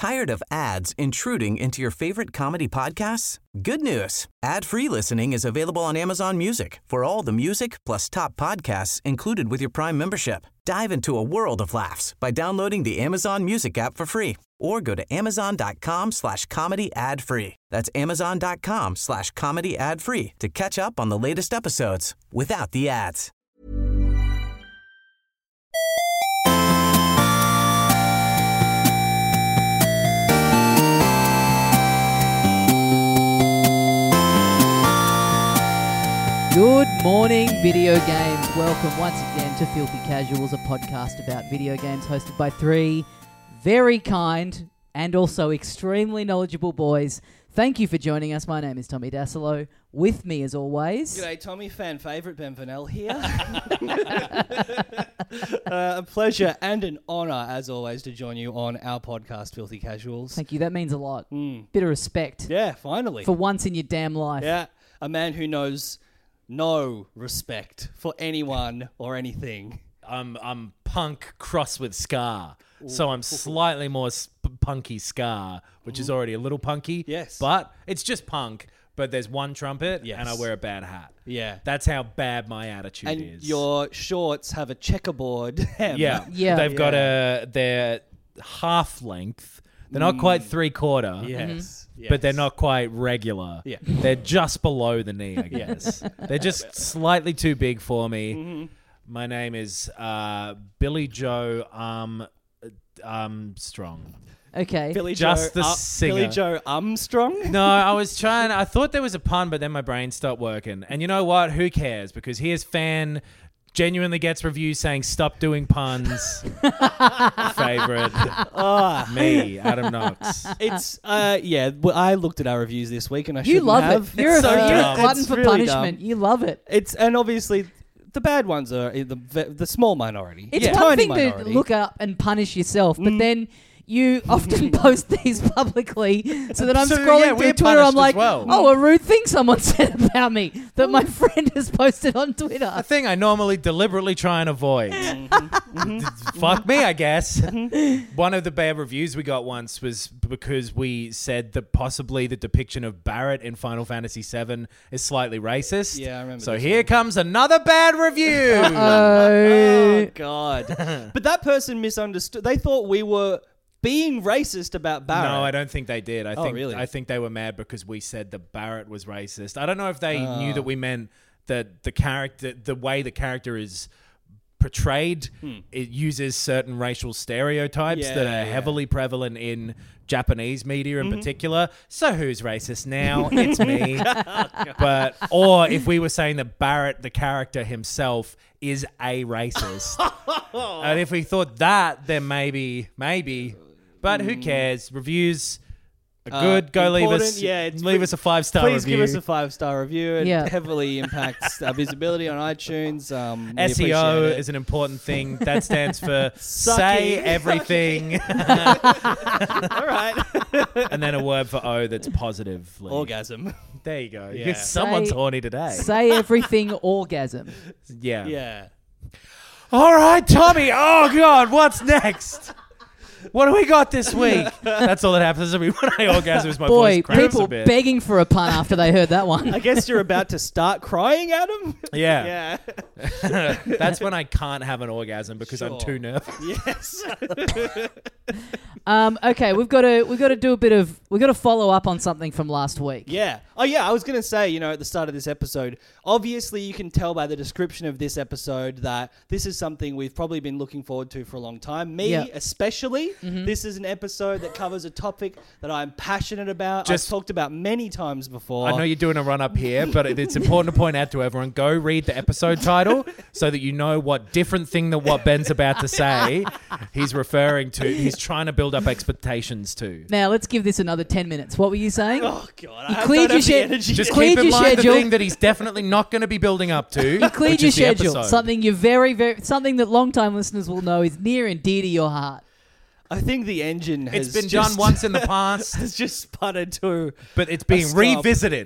Tired of ads intruding into your favorite comedy podcasts? Good news. Ad-free listening is available on Amazon Music for all the music plus top podcasts included with your Prime membership. Dive into a world of laughs by downloading the Amazon Music app for free or go to amazon.com/comedy ad-free. That's amazon.com/comedy ad-free to catch up on the latest episodes without the ads. Good morning, video games. Welcome once again to Filthy Casuals, a podcast about video games hosted by three very kind and also extremely knowledgeable boys. Thank you for joining us. My name is Tommy Dasilo. With me, as always... G'day, Tommy. Fan favourite Ben Vanel here. A pleasure and an honour, as always, to join you on our podcast, Filthy Casuals. Thank you. That means a lot. Bit of respect. Yeah, finally. For once in your damn life. Yeah, a man who knows no respect for anyone or anything. I'm punk cross with ska, so I'm slightly more punky ska, which is already a little punky. Yes. But it's just punk, but there's one trumpet, Yes. and I wear a bad hat. Yeah. That's how bad my attitude And is. your shorts have a checkerboard hem. Yeah. Yeah. They've got they're half length. They're not quite 3/4. Yes. But they're not quite regular. Yeah. They're just below the knee, I guess. They're just slightly too big for me. Mm-hmm. My name is Billy Joe Armstrong. Okay. Billy Just Joe, the singer. Billy Joe Armstrong? No, I thought there was a pun, but then my brain stopped working. And you know what? Who cares? Because here's fan... genuinely gets reviews saying stop doing puns. Favorite. Me, Adam Knox. It's, well, I looked at our reviews this week and I You shouldn't love have. it. You're a dumb. glutton It's for really punishment. dumb. You love it. And obviously the bad ones are the small minority. It's The one tiny thing minority. to look up and punish yourself, but then you often post these publicly so that I'm So, scrolling yeah, through we're Twitter. I'm punished like, as well. oh, a rude thing someone said about me that my friend has posted on Twitter. A thing I normally deliberately try and avoid. Fuck me, I guess. One of the bad reviews we got once was because we said that possibly the depiction of Barrett in Final Fantasy VII is slightly racist. Yeah, I remember So this here one. comes another bad review. Oh, God. But that person misunderstood. They thought we were being racist about Barrett. No, I don't think they did. Really? I think they were mad because we said that Barrett was racist. I don't know if they knew that we meant that the way the character is portrayed, it uses certain racial stereotypes that are heavily prevalent in Japanese media in particular. So who's racist now? It's me. Or if we were saying that Barrett, the character himself, is a racist. And if we thought that, then maybe. But who cares? Reviews are good. Go leave us. Yeah, leave us a 5-star Please review. give us a 5-star review. It Yeah. heavily impacts our visibility on iTunes. We appreciate SEO it. is an important thing. That stands for Sucky. say everything. All right. And then a word for O that's positively. Orgasm. There you go. Yeah. Someone's Say- horny today. Say everything orgasm. Yeah. Yeah. All right, Tommy. Oh, God. What's next? What do we got this week? That's all that happens every when I orgasm is my Boy, voice cracks people a bit. begging for a pun after they heard that one. I guess you're about to start crying, Adam? Yeah. Yeah. That's when I can't have an orgasm because I'm Sure. too nervous. Yes. Okay, we've got to do a bit of follow up on something from last week. Yeah. Oh, yeah. I was going to say, at the start of this episode, obviously you can tell by the description of this episode that this is something we've probably been looking forward to for a long time. Me, Yeah. especially. This is an episode that covers a topic that I'm passionate about. I've talked about many times before. I know you're doing a run-up here, but it's important to point out to everyone, go read the episode title so that you know what different thing than what Ben's about to say he's referring to. He's trying to build up expectations to. Now let's give this another 10 minutes. What were you saying? Oh, God. You I cleared don't your have the shit. energy. Just Cleared keep in your mind schedule. the thing that he's definitely not going to be building up to. You cleared which your is the schedule. episode. Something you're something that long-time listeners will know is near and dear to your heart. I think the engine has It's been just, done once in the past, has just sputtered to... but it's being stop. revisited.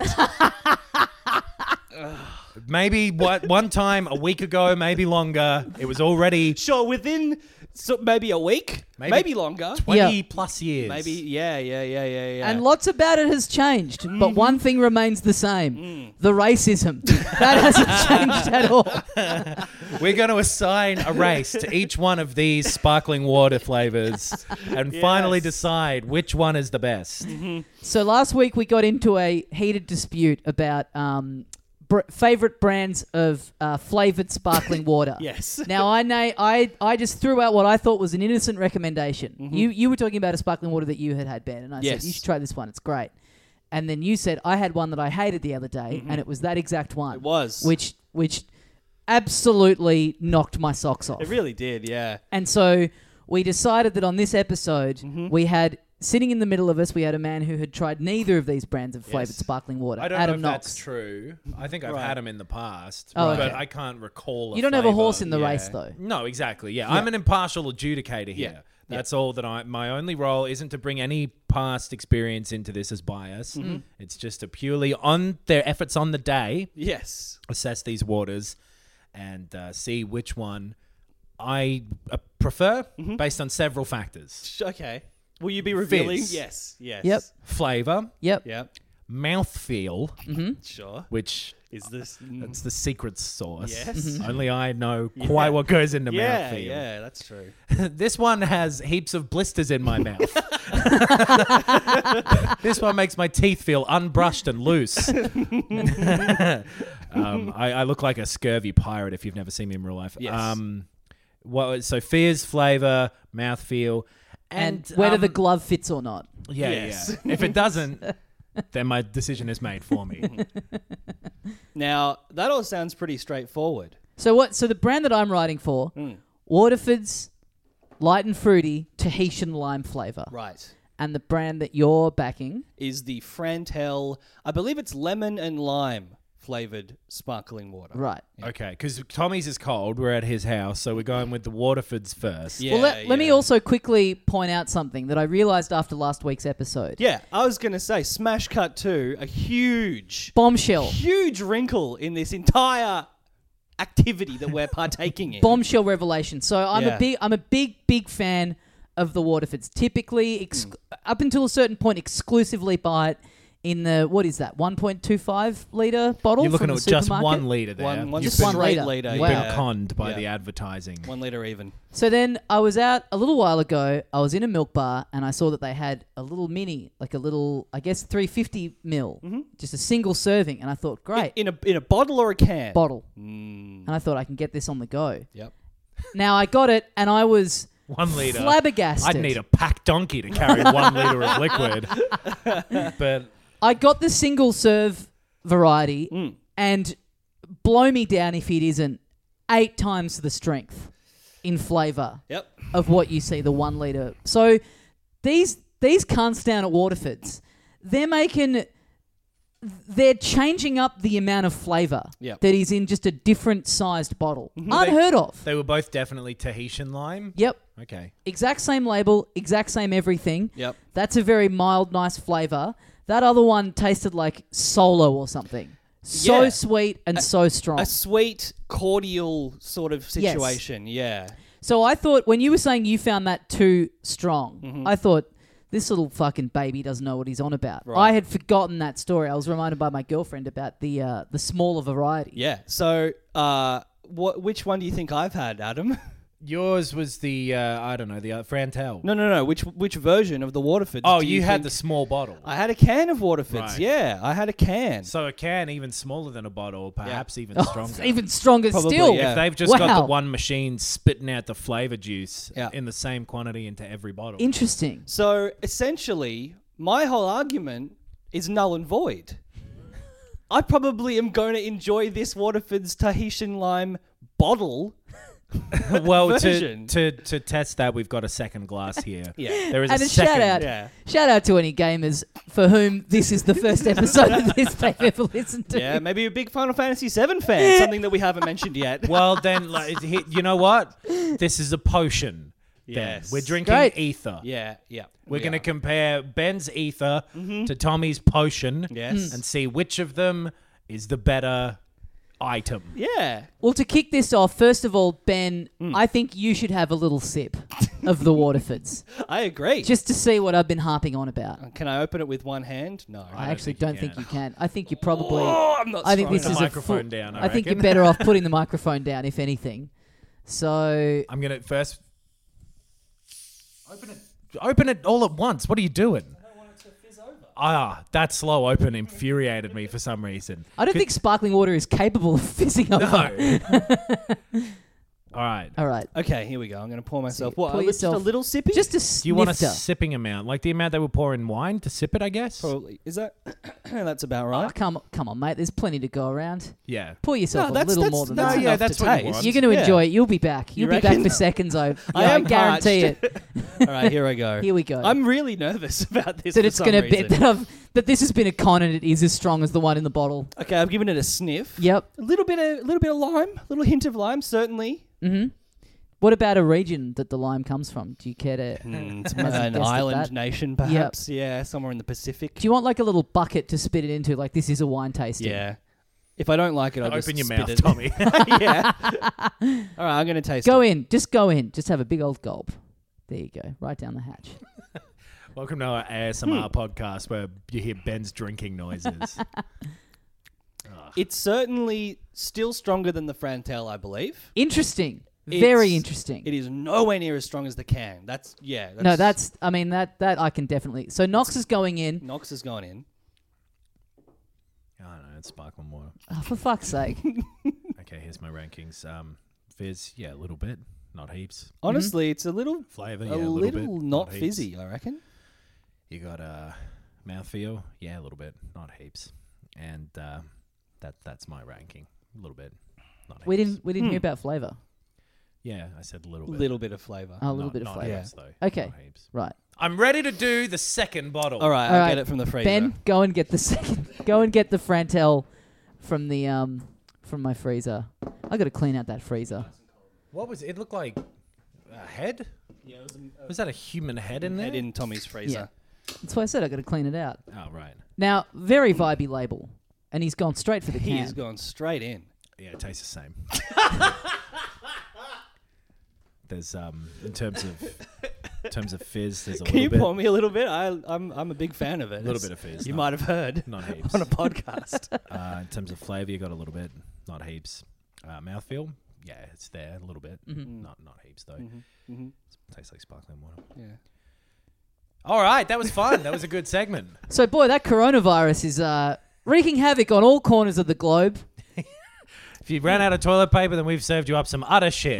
Maybe one time a week ago, maybe longer. It was already Sure, within So maybe a week, maybe longer. 20 plus years. Maybe, yeah. And lots about it has changed, but one thing remains the same: the racism. That hasn't changed at all. We're going to assign a race to each one of these sparkling water flavors and finally decide which one is the best. So last week we got into a heated dispute about favorite brands of flavored sparkling water. Yes. Now I just threw out what I thought was an innocent recommendation. You were talking about a sparkling water that you had, Ben, and I said you should try this one. It's great. And then you said I had one that I hated the other day, and it was that exact one. It was. Which absolutely knocked my socks off. It really did, yeah. And so we decided that on this episode we had. Sitting in the middle of us, we had a man who had tried neither of these brands of flavoured sparkling water. I don't Adam know if Knox. that's true. I think I've had them in the past, Oh, but okay. I can't recall. You don't have a horse in the race, though. No, exactly. Yeah, I'm an impartial adjudicator here. That's all that my only role isn't to bring any past experience into this as bias. It's just to purely on their efforts on the day. Yes. Assess these waters and see which one I prefer based on several factors. Okay. Will you be revealing? Fizz. Yes. Yep. Flavor, Yep. mouthfeel, Sure. which Is this... that's the secret sauce. Yes. Only I know quite what goes into Yeah, mouthfeel. yeah, that's true. This one has heaps of blisters in my mouth. This one makes my teeth feel unbrushed and loose. I look like a scurvy pirate if you've never seen me in real life. Yes. So fizz, flavor, mouthfeel, And whether the glove fits or not. Yeah, Yes. yeah. If it doesn't, then my decision is made for me. Now, that all sounds pretty straightforward. So the brand that I'm writing for, Waterford's Light and Fruity Tahitian Lime Flavour. Right. And the brand that you're backing Is the Frantel, I believe it's lemon and lime flavored sparkling water. right. Okay, because Tommy's is cold. We're at his house, so we're going with the Waterfords first. Yeah, Well, let me also quickly point out something that I realised after last week's episode. Yeah, I was going to say, Smash Cut 2, a huge Bombshell. wrinkle in this entire activity that we're partaking in. Bombshell revelation. So I'm a big fan of the Waterfords. Typically, up until a certain point, exclusively buy it in the, what is that, 1.25 litre bottle. You're looking from at the just supermarket? 1 litre there. One Just straight 1 litre. litre. You've Wow. been conned by Yeah. the advertising. 1 litre even. So then I was out a little while ago. I was in a milk bar and I saw that they had a little mini, like a little, I guess 350 ml, just a single serving. And I thought, great, In a bottle or a can? bottle. And I thought I can get this on the go. Yep. Now I got it and I was 1 litre. flabbergasted. I'd need a pack donkey to carry 1 litre of liquid. But I got the single serve variety and blow me down if it isn't 8 times the strength in flavour Yep. of what you see the 1 litre. So these cunts down at Waterfords, they're changing up the amount of flavour Yep. that is in just a different sized bottle. Unheard of. they were both definitely Tahitian lime. Yep. Okay. Exact same label, exact same everything. Yep. That's a very mild, nice flavour. That other one tasted like Solo or something. So Yeah. sweet and so strong. A sweet, cordial sort of situation. Yeah. So I thought, when you were saying you found that too strong, I thought, this little fucking baby doesn't know what he's on about. Right. I had forgotten that story. I was reminded by my girlfriend about the smaller variety. Yeah. So, which one do you think I've had, Adam? Yours was the, I don't know, the Frantel. No. Which version of the Waterfords? Oh, do you had think- the small bottle. I had a can of Waterfords. Right. Yeah, I had a can. So a can even smaller than a bottle, perhaps even Oh, stronger. even stronger Probably, still. yeah. If they've just got Wow. the one machine spitting out the flavor juice Yeah. in the same quantity into every bottle. Interesting. So essentially, my whole argument is null and void. I probably am going to enjoy this Waterford's Tahitian lime bottle. Well, version. to test that, we've got a second glass here. Yeah. There is And a a second. shout out to any gamers for whom this is the first episode of this they've ever listened to. Yeah, maybe a big Final Fantasy VII fan, something that we haven't mentioned yet. Well, then, you know what? This is a potion. then. Yes. We're drinking Great. ether. Yeah. We're going to are. compare Ben's ether to Tommy's potion Yes. and see which of them is the better item. Yeah. Well, to kick this off, first of all, Ben, I think you should have a little sip of the Waterfords, I agree. just to see what I've been harping on about. Can I open it with one hand? No. I actually don't think you can. can. I think you probably. Oh, I'm not I think strong this enough. is The a microphone down, I I think you're reckon. better off putting the microphone down, if anything. So I'm gonna first open it all at once. What are you doing? That slow open infuriated me for some reason. I don't think sparkling water is capable of fizzing over. No. All right. All right, Okay, here we go. I'm going to pour myself. Pour What? Just a yourself- little sippy? just a Do you want a snifter. sipping amount, like the amount they would pour in wine to sip it? I guess. Probably. Is that? That's about Oh, right. come on, mate. There's plenty to go around. Yeah. Pour yourself No, a little more than that's that. yeah, enough that's to what you taste. want. You're going to Yeah. enjoy it. You'll be back. You'll be back reckon? for seconds. I am guarantee parched. it. All right, here I go. Here we go. I'm really nervous about this. that for it's some going to be reason. that this has been a con and it is as strong as the one in the bottle. Okay, I've given it a sniff. Yep. A little bit of lime, a little hint of lime, certainly. Mm-hmm. What about a region that the lime comes from? Do you care to? It's Hazard an guessed at island that. nation, perhaps. Yeah, somewhere in the Pacific. Do you want like a little bucket to spit it into? Like this is a wine tasting. Yeah. If I don't like it, I'll just Open your spit mouth, it. Tommy. Yeah. All right, I'm going to taste Go it. in. Just go in. Just have a big old gulp. There you go. Right down the hatch. Welcome to our ASMR podcast where you hear Ben's drinking noises. It's certainly still stronger than the Frantel, I believe. Interesting. Very It's- interesting. It is nowhere near as strong as the can. That's I mean that I can definitely. So Knox is going in. Knox has gone in. I don't know, it's sparkling water. Oh, for fuck's sake. Okay, here's my rankings. Fizz, yeah, a little bit, not heaps. Honestly, it's a little Flavor, a yeah, a little bit, not heaps. fizzy, I reckon. You got mouthfeel, yeah, a little bit, not heaps. And that's my ranking, a little bit, not heaps. We didn't hear about flavour. Yeah, I said a little bit. Little bit of flavour. Oh, a little Not- bit of not flavour. heaps, though. Okay. Not heaps. Right. I'm ready to do the second bottle. All right, All I'll right, get it from the freezer. Ben, go and get the second. Go and get the Frantel from the from my freezer. I got to clean out that freezer. What was it? Looked like a head? Yeah, it Was that a human head in there? head in Tommy's freezer. That's why I said I got to clean it out. Oh, right. Now, very vibey label, and he's gone straight for the He can. has gone straight in. Yeah, it tastes the same. There's in terms of fizz, there's a Can you little pour me a little bit? I'm a big fan of it. A little bit of fizz, You not- might have heard not heaps. on a podcast. In terms of flavour, you got a little bit, not heaps. Mouthfeel, yeah, it's there a little bit, not heaps though. Tastes like sparkling water. Yeah. All right, that was fun. That was a good segment. So, boy, that coronavirus is wreaking havoc on all corners of the globe. If you ran out of toilet paper, then we've served you up some utter shit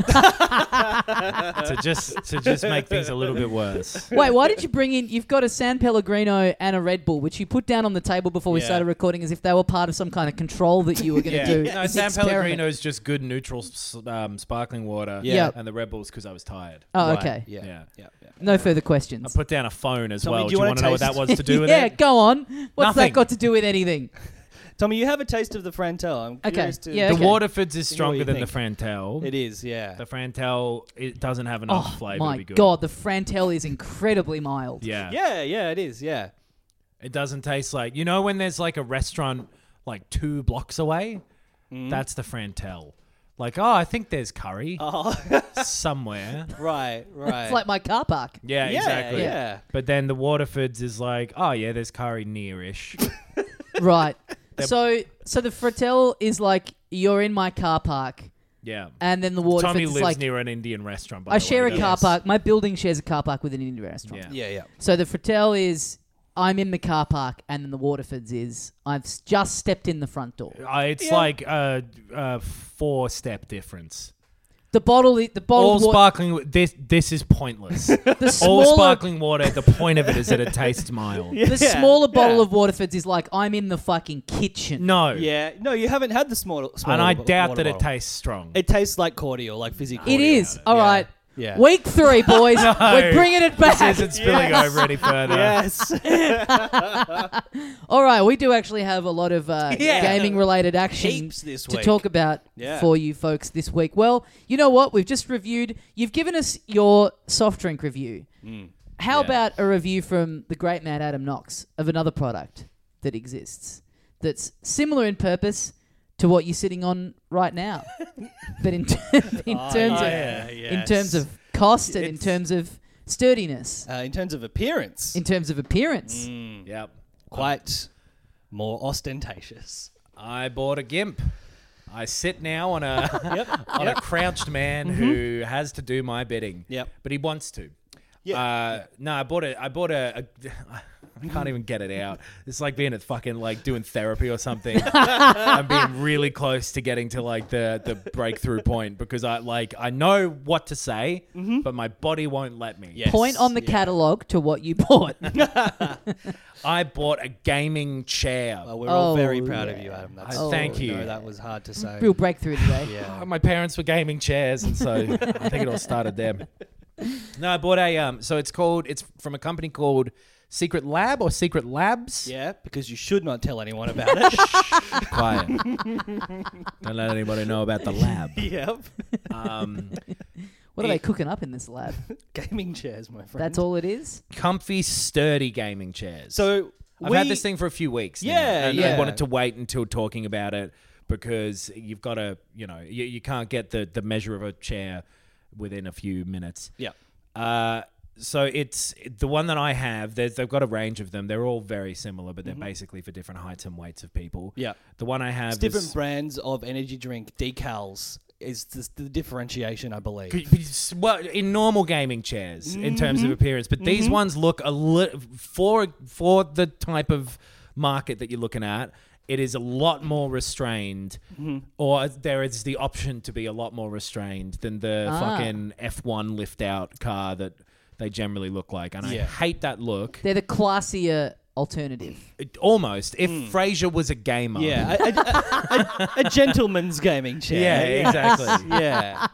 to just make things a little bit worse. Wait, why did you bring in? You've got a San Pellegrino and a Red Bull, which you put down on the table before we Yeah. started recording, as if they were part of some kind of control that you were going to do. No, This San experiment. Pellegrino is just good neutral sparkling water. Yeah. Yep. And the Red Bull's because I was tired. Oh, Right, okay. Yeah. Yeah. Yeah. Yeah. No further I questions. put down a phone as Tommy, well. do Do you you wanna want to know what that taste- was to do with Yeah, it? go on. What's Nothing. that got to do with anything? Tommy, you have a taste of the Frantel. I'm Okay, curious to. yeah, The okay. Waterfords is See what you stronger than the think. Frantel. It is, yeah. The Frantel, it doesn't have enough Oh, flavour my to be good. God. The Frantel is incredibly mild. Yeah. Yeah, it is, yeah. It doesn't taste like, when there's like a restaurant like 2 blocks away? That's the Frantel. Like, I think there's curry somewhere. Right. It's like my car park. Yeah, Yeah, exactly. yeah. But then the Waterfords is like, there's curry near-ish. Right. So the Frantel is like, you're in my car park, Yeah. and then the Waterfords Tommy is lives like, near an Indian restaurant, by I the share way. a car Yes. park. My building shares a car park with an Indian restaurant. Yeah. Yeah. So the Fratel is, I'm in the car park, and then the Waterfords is, I've just stepped in the front door. It's like a 4-step difference. The bottle All water, sparkling. This is pointless. the All smaller, sparkling water. The point of it is that it tastes mild. the smaller bottle of Waterfords is like, I'm in the fucking kitchen. No. Yeah. No, you haven't had the small And I bo- doubt water that it bottle. tastes strong. It tastes like cordial, like fizzy cordial. It is. All Yeah. right. Yeah. Week 3, boys. We're bringing it back. This isn't spilling over any further. Yes. All right, we do actually have a lot of gaming-related action Heaps this to week. talk about Yeah. for you folks this week. Well, you know what? We've just reviewed. You've given us your soft drink review. How Yeah. about a review from the great man Adam Knox of another product that exists that's similar in purpose, to what you're sitting on right now. But in terms of cost and in terms of sturdiness, In terms of appearance. Yep. Quite more ostentatious. I bought a GIMP. I sit now on a crouched man who has to do my bidding. Yep. But he wants to. Yeah. No, I bought a I can't even get it out. It's like being at fucking like doing therapy or something. I'm being really close to getting to like the breakthrough point because I know what to say, but my body won't let me. Yes. point on the catalogue to what you bought. I bought a gaming chair. Well, we're all very Oh, proud of yeah. you, Adam. Thank you. No, that was hard to say. Real breakthrough today. Yeah. My parents were gaming chairs, and so I think it all started there. No, I bought it's from a company called Secret Lab or Secret Labs. Yeah, because you should not tell anyone about it. Quiet. Don't let anybody know about the lab. Yep. What are they cooking up in this lab? Gaming chairs, my friend. That's all it is? Comfy, sturdy gaming chairs. So I've had this thing for a few weeks now, Yeah, and yeah. I wanted to wait until talking about it because you've got to, you can't get the measure of a chair within a few minutes. Yeah. So it's the one that I have. They've got a range of them. They're all very similar, but they're basically for different heights and weights of people. Yeah. The one I have It's different is brands of energy drink decals is the differentiation, I believe. well in normal gaming chairs in terms of appearance, but these ones look a little for the type of market that you're looking at. It is a lot more restrained, or there is the option to be a lot more restrained than the fucking F1 lift-out car that they generally look like. And I hate that look. They're the classier alternative. Almost. If Frasier was a gamer. Yeah, a gentleman's gaming chair. Yeah, exactly. Yeah.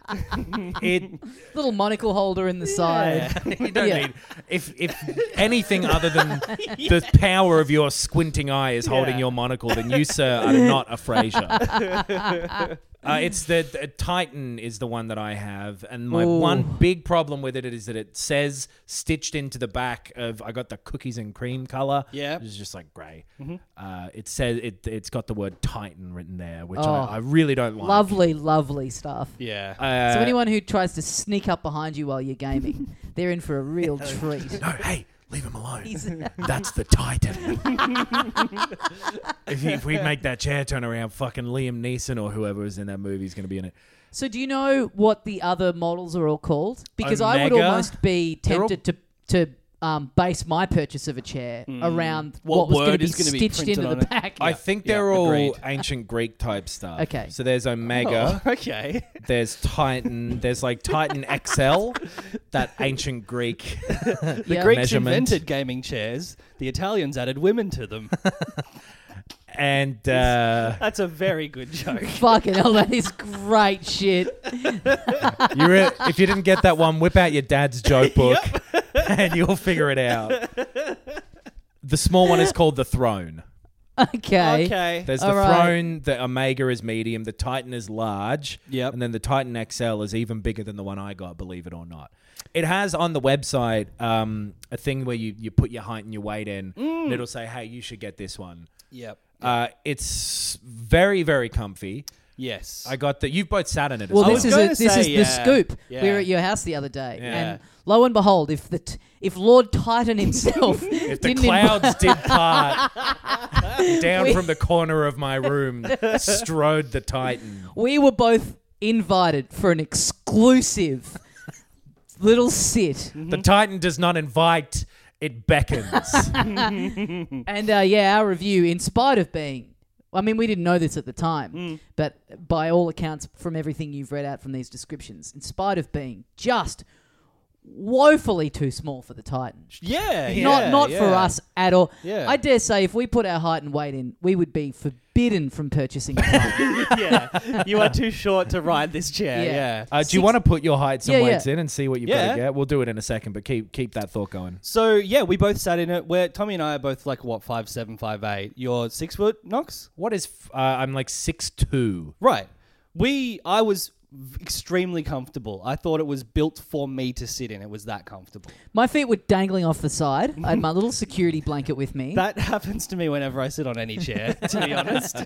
Little monocle holder in the side. You don't Yeah. need... If anything other than the power of your squinting eye is holding your monocle, then you, sir, are not a Frasier. It's the Titan is the one that I have, and my one big problem with it is that it says stitched into the back of I got the cookies and cream color. Yeah, which is just like grey. It says it's got the word Titan written there, which I really don't like. Lovely stuff. Yeah. So anyone who tries to sneak up behind you while you're gaming, they're in for a real treat. No, hey, leave him alone. That's the Titan. If we make that chair turn around, fucking Liam Neeson or whoever is in that movie is going to be in it. So do you know what the other models are all called? Because I would Omega. almost be tempted to base my purchase of a chair around What what was going word to be is gonna be stitched printed into on the it? back. I think they're all agreed. ancient Greek type stuff. Okay. So there's Omega. Oh, okay. There's Titan. There's like Titan XL, that ancient Greek. The Yeah. Greeks measurement. invented gaming chairs. The Italians added women to them. And That's a very good joke. Fucking hell, that is great shit. if you didn't get that one, whip out your dad's joke book and you'll figure it out. The small one is called the Throne. Okay. Okay. There's the All right. Throne, the Omega is medium, the Titan is large, Yep. and then the Titan XL is even bigger than the one I got, believe it or not. It has on the website a thing where you put your height and your weight in, and it'll say, hey, you should get this one. Yep. It's very, very comfy. Yes. I got the. You've both sat in it. Well, as this was is gonna say, the scoop. yeah. We were at your house the other day, Yeah. and lo and behold, if Lord Titan himself If the didn't clouds did part, down from the corner of my room strode the Titan. we were both invited for an exclusive little sit, The Titan does not invite; it beckons. and our review, in spite of being. I mean, we didn't know this at the time, but by all accounts, from everything you've read out from these descriptions, in spite of being just woefully too small for the Titan. Yeah. Not for us at all. Yeah. I dare say if we put our height and weight in, we would be forbidden from purchasing a Titan. Yeah. You are too short to ride this chair. Yeah. Yeah. Do you want to put your heights and Yeah, weights yeah. in and see what you've got to get? We'll do it in a second, but keep that thought going. So yeah, we both sat in it. Where Tommy and I are both like 5'7", 5'8". You're 6 foot, Knox? What is? I'm like 6'2". Right. I was extremely comfortable. I thought it was built for me to sit in. It was that comfortable. My feet were dangling off the side. I had my little security blanket with me. That happens to me whenever I sit on any chair, to be honest.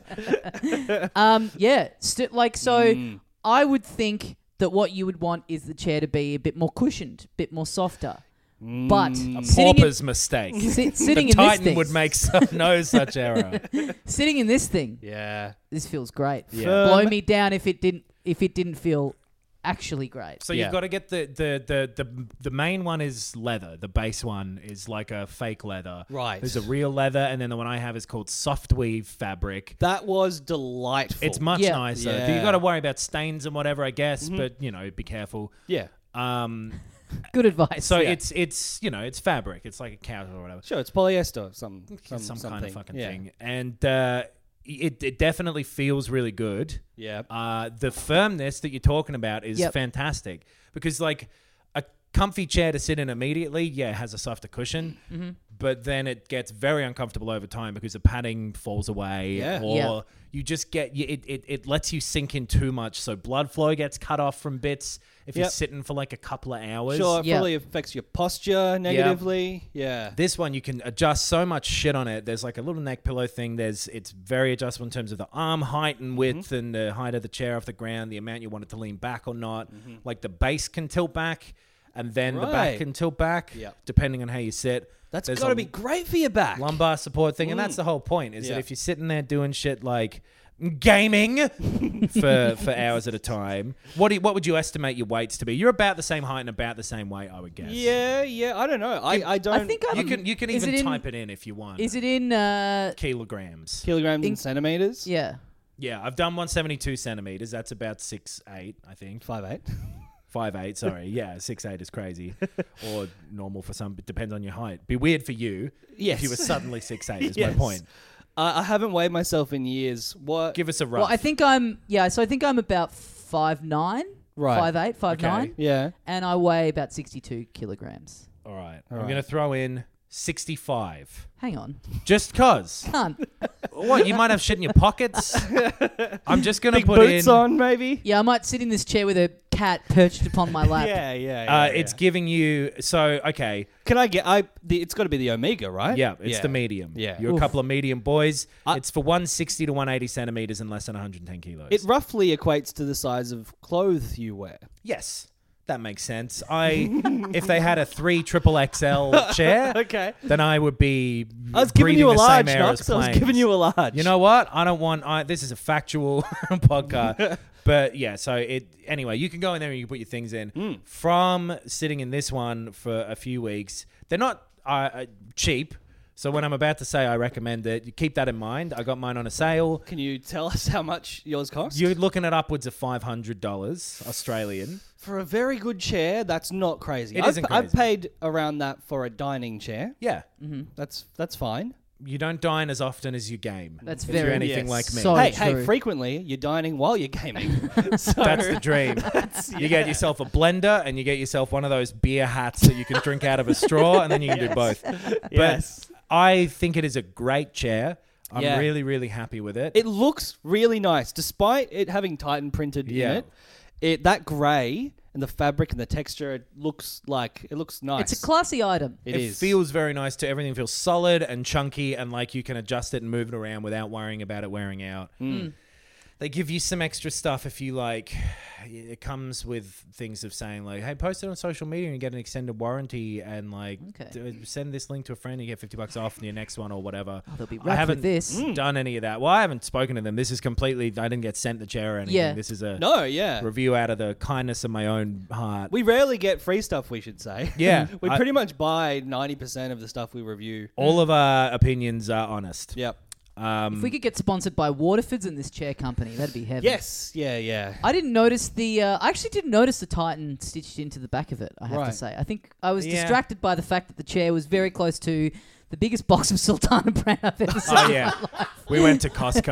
I would think that what you would want is the chair to be a bit more cushioned, a bit more softer. But A sitting pauper's mistake. sitting The in Titan this thing, would make no such error. sitting in this thing, Yeah. this feels great. Yeah. Blow me down if it didn't feel actually great. So Yeah. you've got to get the main one is leather. The base one is like a fake leather. Right. There's a real leather, and then the one I have is called soft weave fabric. That was delightful. It's much Yeah. nicer. Yeah. You got to worry about stains and whatever, I guess, but be careful. Yeah. Good advice. So Yeah. it's it's fabric. It's like a cow or whatever. Sure, it's polyester. Some Some kind of something. fucking Yeah. thing. And it definitely feels really good. Yeah. The firmness that you're talking about is Yep. fantastic because like a comfy chair to sit in immediately, has a softer cushion, but then it gets very uncomfortable over time because the padding falls away, Yeah. or Yeah. you just get it lets you sink in too much, so blood flow gets cut off from bits if you're Yep. sitting for like a couple of hours. Sure, it Yeah. probably affects your posture negatively. Yeah. This one you can adjust so much shit on it. There's like a little neck pillow thing. It's very adjustable in terms of the arm height and width and the height of the chair off the ground, the amount you want it to lean back or not. Like the base can tilt back, and then the back Right. can tilt back, Yep. depending on how you sit. That's There's got to a be great for your back. lumbar support thing, and that's the whole point. Is Yeah. that if you're sitting there doing shit like gaming for hours at a time, what would you estimate your weights to be? You're about the same height and about the same weight, I would guess. Yeah. I don't know. I don't. I think I'm. You can is even it in- type it in if you want. Is it in? kilograms? kilograms and centimeters. Yeah. Yeah, I've done 172 centimeters. That's about 6'8", I think. 5'8". 5'8", sorry. Yeah, 6'8" is crazy. Or normal for some. It depends on your height. Be weird for you Yes. if you were suddenly 6'8", is my Yes. point. I haven't weighed myself in years. What? Give us a rough. Well, I think I'm. Yeah. So I think I'm about 5'9", Right. 5'8", 5'9", Okay. Yeah. and I weigh about 62 kilograms. All right. All I'm right. going to throw in 65. Hang on, Just cause. can't. What, you might have shit in your pockets? I'm just going to Big put boots in... on, maybe. Yeah, I might sit in this chair with a cat perched upon my lap. Yeah. It's giving you... So, okay. Can I get? It's got to be the Omega, right? Yeah, it's the medium. Yeah. You're Oof. a couple of medium boys. I- It's for 160 to 180 centimeters and less than 110 kilos. It roughly equates to the size of clothes you wear. Yes, that makes sense. If they had a 3 XXL chair, Okay. then I would be. I was giving breathing you a the same large, air Knox. as I was planes. giving you a large. You know what? I don't want. This is a factual podcast. But yeah, so anyway, you can go in there and you can put your things in. From sitting in this one for a few weeks, they're not cheap. So when I'm about to say I recommend it, you keep that in mind. I got mine on a sale. Can you tell us how much yours cost? You're looking at upwards of $500 Australian. For a very good chair, that's not crazy. It isn't I've crazy. paid around that for a dining chair. Yeah. That's fine. You don't dine as often as you game. That's if very- you're anything Yes. like me. So- hey, true. frequently you're dining while you're gaming. So That's the dream. You get yourself a blender and you get yourself one of those beer hats that you can drink out of a straw, and then you can do both. Yes. But I think it is a great chair. I'm Yeah. really, really happy with it. It looks really nice, despite it having Titan printed Yeah. in it. That grey and the fabric and the texture, it looks nice. It's a classy item. It is. feels very nice too. Everything feels solid and chunky, and like you can adjust it and move it around without worrying about it wearing out. They give you some extra stuff if you like. It comes with things of saying like, "Hey, post it on social media and get an extended warranty, and like send this link to a friend and you get $50 off in your next one or whatever." Oh, they'll be I wrapped haven't with this. done any of that. Well, I haven't spoken to them. This is completely. I didn't get sent the chair or anything. Yeah. This is a No, yeah. review out of the kindness of my own heart. We rarely get free stuff, we should say. Yeah, we I- pretty much buy 90% of the stuff we review. All of our opinions are honest. Yep. If we could get sponsored by Waterfords and this chair company, that'd be heaven. Yes. Yeah. I didn't notice I actually didn't notice the Titan stitched into the back of it, I have to Right. say. I think I was Yeah. distracted by the fact that the chair was very close to the biggest box of Sultana brand I've ever seen. Oh yeah, we went to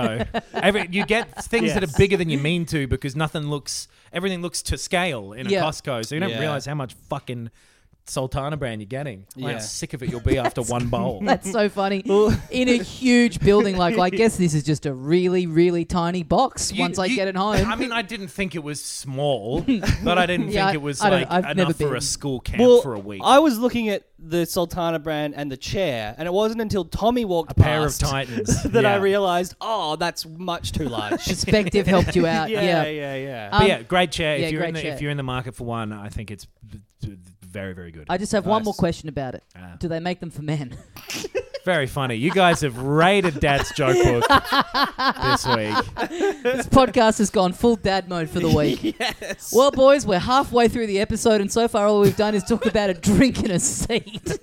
Costco. You get things that Yes. are bigger than you mean to because everything looks to scale in a Yeah. Costco, so you don't Yeah. realize how much fucking Sultana brand you're getting. Yeah. How sick of it you'll be after one bowl. That's so funny. In a huge building, like I guess this is just a really, really tiny box. Once I get it home, I mean, I didn't think it was small, but I didn't Yeah, think it was I don't like know. I've never enough for been. a school camp for a week. I was looking at the Sultana brand and the chair, and it wasn't until Tommy walked A pair of past Titans. that I Yeah. realized, oh, that's much too large. perspective helped you out. yeah. Yeah. But yeah, great chair. yeah, If you're great in the chair. if you're in the market for one, I think it's very, very good. I just have one Nice. more question about it. Ah. Do they make them for men? Very funny. You guys have raided Dad's joke book this week. This podcast has gone full dad mode for the week. Yes. Well, boys, we're halfway through the episode, and so far all we've done is talk about a drink and a seat.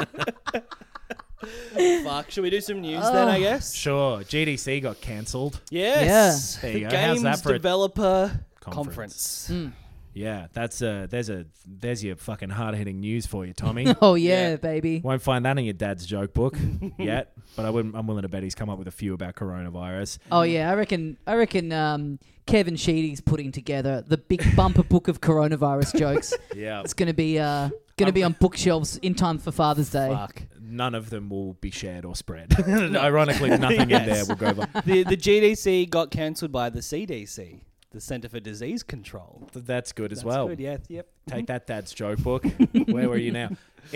Fuck. Should we do some news then, I guess? Sure. GDC got cancelled. Yes. There you The go. How's Games that for a Developer conference? Conference. Yeah, that's there's your fucking hard hitting news for you, Tommy. Oh, yeah, Yeah. baby. Won't find that in your dad's joke book yet, but I'm willing to bet he's come up with a few about coronavirus. Oh, yeah, I reckon Kevin Sheedy's putting together the big bumper book of coronavirus jokes. Yeah, It's going to be on bookshelves in time for Father's Day. Fuck. none of them will be shared or spread. Ironically, nothing in there will go over. The GDC got cancelled by the CDC, the Centre for Disease Control. That's good as That's well. good, yeah, yep. Take that, Dad's joke book. Where were you now?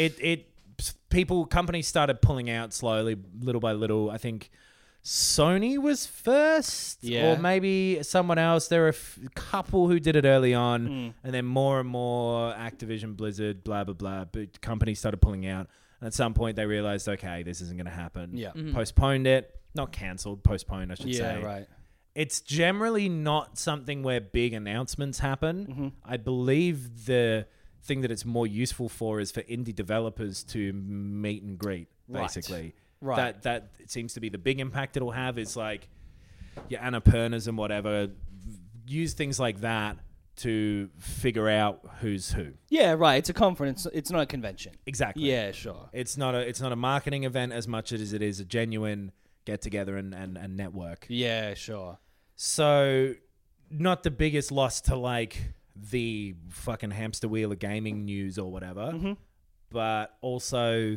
Companies started pulling out slowly, little by little. I think Sony was first, Yeah. or maybe someone else. There were a couple who did it early on, and then more and more Activision, Blizzard, blah, blah, blah. But companies started pulling out. And at some point, they realized, okay, this isn't going to happen. Yeah. Postponed it. Not cancelled, postponed, I should say. Yeah, right. It's generally not something where big announcements happen. I believe the thing that it's more useful for is for indie developers to meet and greet, basically. Right. That it seems to be the big impact it'll have is like your Annapurnas and whatever. Use things like that to figure out who's who. Yeah, right. It's a conference. It's not a convention. Exactly. Yeah, sure. It's not a marketing event as much as it is a genuine get together and network. Yeah, sure. So, not the biggest loss to like the fucking hamster wheel of gaming news or whatever, but also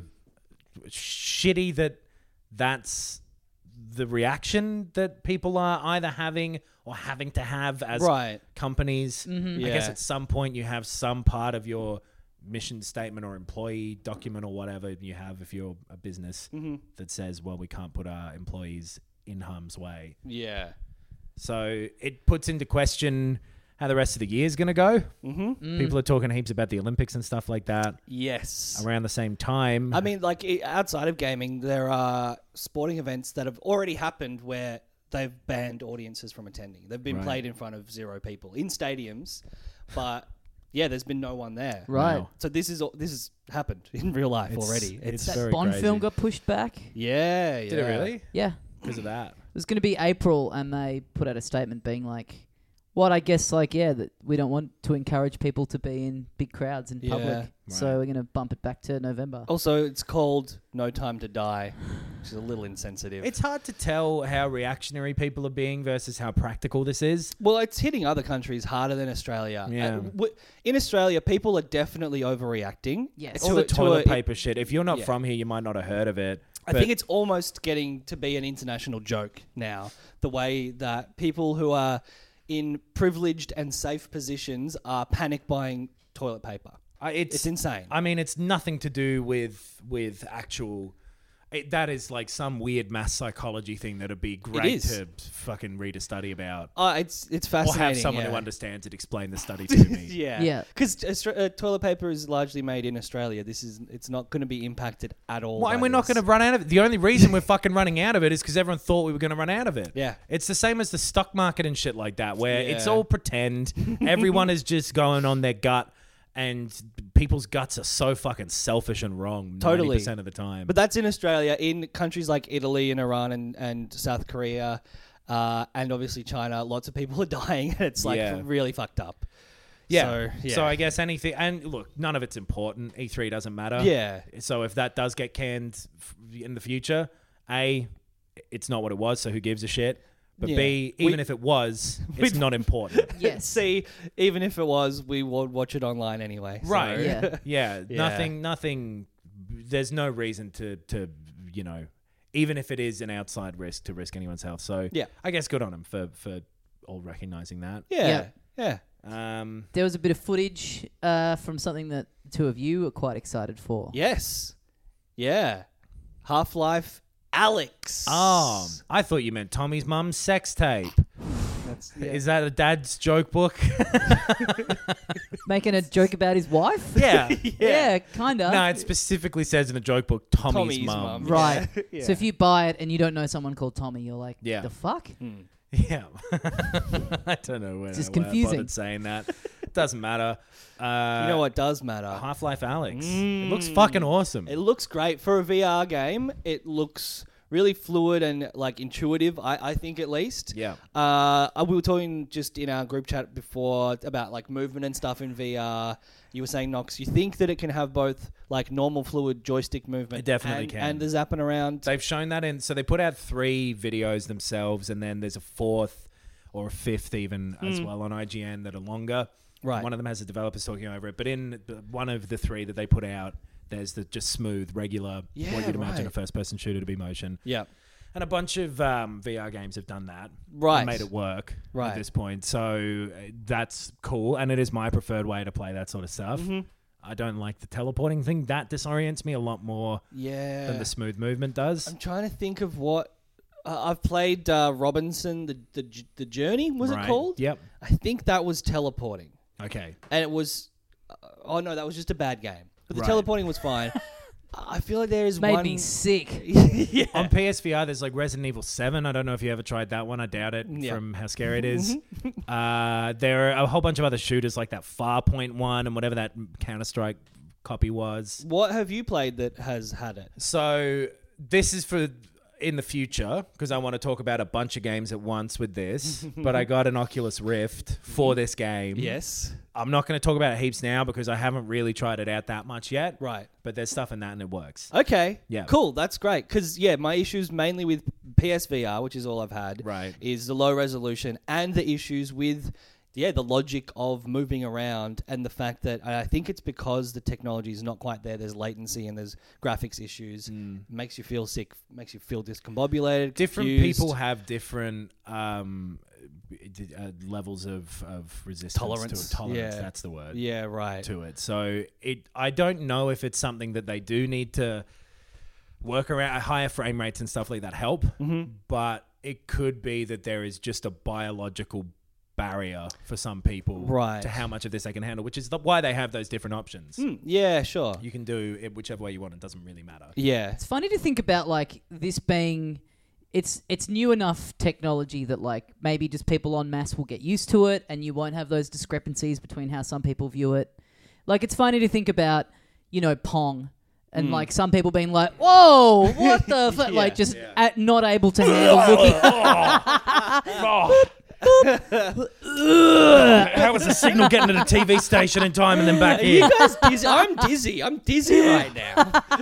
shitty that that's the reaction that people are either having or having to have as companies. I guess Yeah. at some point you have some part of your mission statement or employee document or whatever you have if you're a business that says, well, we can't put our employees in harm's way. Yeah. So it puts into question how the rest of the year is going to go. People are talking heaps about the Olympics and stuff like that Yes. around the same time. I mean, like outside of gaming, there are sporting events that have already happened where they've banned audiences from attending. They've been played in front of 0 people in stadiums, but yeah, there's been no one there. Right. Wow. So this is happened in real life already. it's That very Bond crazy. film got pushed back. Yeah. Did it really? Yeah. Because of that. It was going to be April, and they put out a statement being like, what I guess, like, yeah, that we don't want to encourage people to be in big crowds in public. Yeah. So we're going to bump it back to November. Also, it's called No Time to Die, which is a little insensitive. It's hard to tell how reactionary people are being versus how practical this is. Well, it's hitting other countries harder than Australia. Yeah. In Australia, people are definitely overreacting. Yes. All the To toilet a- paper shit. If you're not Yeah. from here, you might not have heard of it. I think it's almost getting to be an international joke now. The way that people who are in privileged and safe positions are panic buying toilet paper. It's insane. I mean, it's nothing to do with actual. That is like some weird mass psychology thing that'd be great is. to fucking read a study about, It's or fascinating. have someone yeah. who understands it explain the study to me. Yeah. Yeah. Because toilet paper is largely made in Australia. It's not going to be impacted at all. Well, by and we're not this. going to run out of it. The only reason we're fucking running out of it is because everyone thought we were going to run out of it. Yeah. It's the same as the stock market and shit like that, where it's Yeah. all pretend. Everyone is just going on their gut, and people's guts are so fucking selfish and wrong Totally. 90% of the time. But that's in Australia. In countries like Italy and Iran and South Korea, and obviously China, lots of people are dying. And it's like Yeah. really fucked up. yeah. So, So I guess anything, and look, none of it's important. E3 doesn't matter. Yeah. So if that does get canned in the future, it's not what it was, so who gives a shit? But Yeah. B, even if it was, it's not important. Yes. C, even if it was, we would watch it online anyway. so- Right. Yeah. Yeah. Yeah. Nothing. There's no reason to even if it is an outside risk, to risk anyone's health. So Yeah. I guess good on them for all recognizing that. Yeah. Yeah. There was a bit of footage from something that the two of you are quite excited for. Yes. Yeah. Half-Life Alex. Oh, I thought you meant Tommy's mum's sex tape. That's, Is that a dad's joke book? Making a joke about his wife? Yeah. Yeah, kind of. No, it specifically says in the joke book Tommy's mum. mum. Right. Yeah. So if you buy it and you don't know someone called Tommy, you're like, Yeah. the fuck? Yeah. I don't know when just I confusing. bothered saying that. Doesn't matter. You know what does matter? Half-Life Alex. It looks fucking awesome. It looks great. For a VR game, it looks really fluid and like intuitive, I think at least. Yeah. We were talking just in our group chat before about like movement and stuff in VR. You were saying, Knox, you think that it can have both like normal fluid joystick movement It definitely can. and the zapping around. They've shown that so they put out 3 videos themselves, and then there's a 4th or a 5th even as well on IGN that are longer. Right. One of them has the developers talking over it. But in one of the 3 that they put out, there's the just smooth, regular, Yeah, what you'd imagine right. a first-person shooter to be motion. Yeah. And a bunch of VR games have done that. Right. And made it work Right. at this point. So that's cool. And it is my preferred way to play that sort of stuff. I don't like the teleporting thing. That disorients me a lot more Yeah. than the smooth movement does. I'm trying to think of what I've played. Robinson, the Journey was it Right. called? Yep. I think that was teleporting, Okay. and it was. Oh no, that was just a bad game. But the Right. teleporting was fine. I feel like there is Made one. me sick. Yeah. On PSVR, there's like Resident Evil 7. I don't know if you ever tried that one. I doubt it Yeah. from how scary it is. There are a whole bunch of other shooters like that Farpoint one and whatever that Counter-Strike copy was. What have you played that has had it? So this is for in the future because I want to talk about a bunch of games at once with this. But I got an Oculus Rift for this game. Yes. I'm not going to talk about it heaps now because I haven't really tried it out that much yet. Right. But there's stuff in that and it works. Okay. Yeah. Cool. That's great. Because, yeah, my issues mainly with PSVR, which is all I've had, Right. is the low resolution and the issues with, the logic of moving around and the fact that I think it's because the technology is not quite there. There's latency and there's graphics issues. Makes you feel sick, makes you feel discombobulated. Different confused. people have different levels of resistance Tolerance. to it. Tolerance, Yeah. that's the word. Yeah, right. To it. So I don't know if it's something that they do need to work around. Higher frame rates and stuff like that help, but it could be that there is just a biological barrier for some people Right. to how much of this they can handle, which is why they have those different options. Yeah, sure. You can do it whichever way you want. It doesn't really matter. Yeah. It's funny to think about like this being it's new enough technology that like maybe just people en masse will get used to it and you won't have those discrepancies between how some people view it. Like it's funny to think about, Pong and like some people being like, "Whoa, what the fuck?" Like just not able to handle looking. How was the signal getting to the TV station in time and then back Are here? you guys dizzy? I'm dizzy. I'm dizzy right now.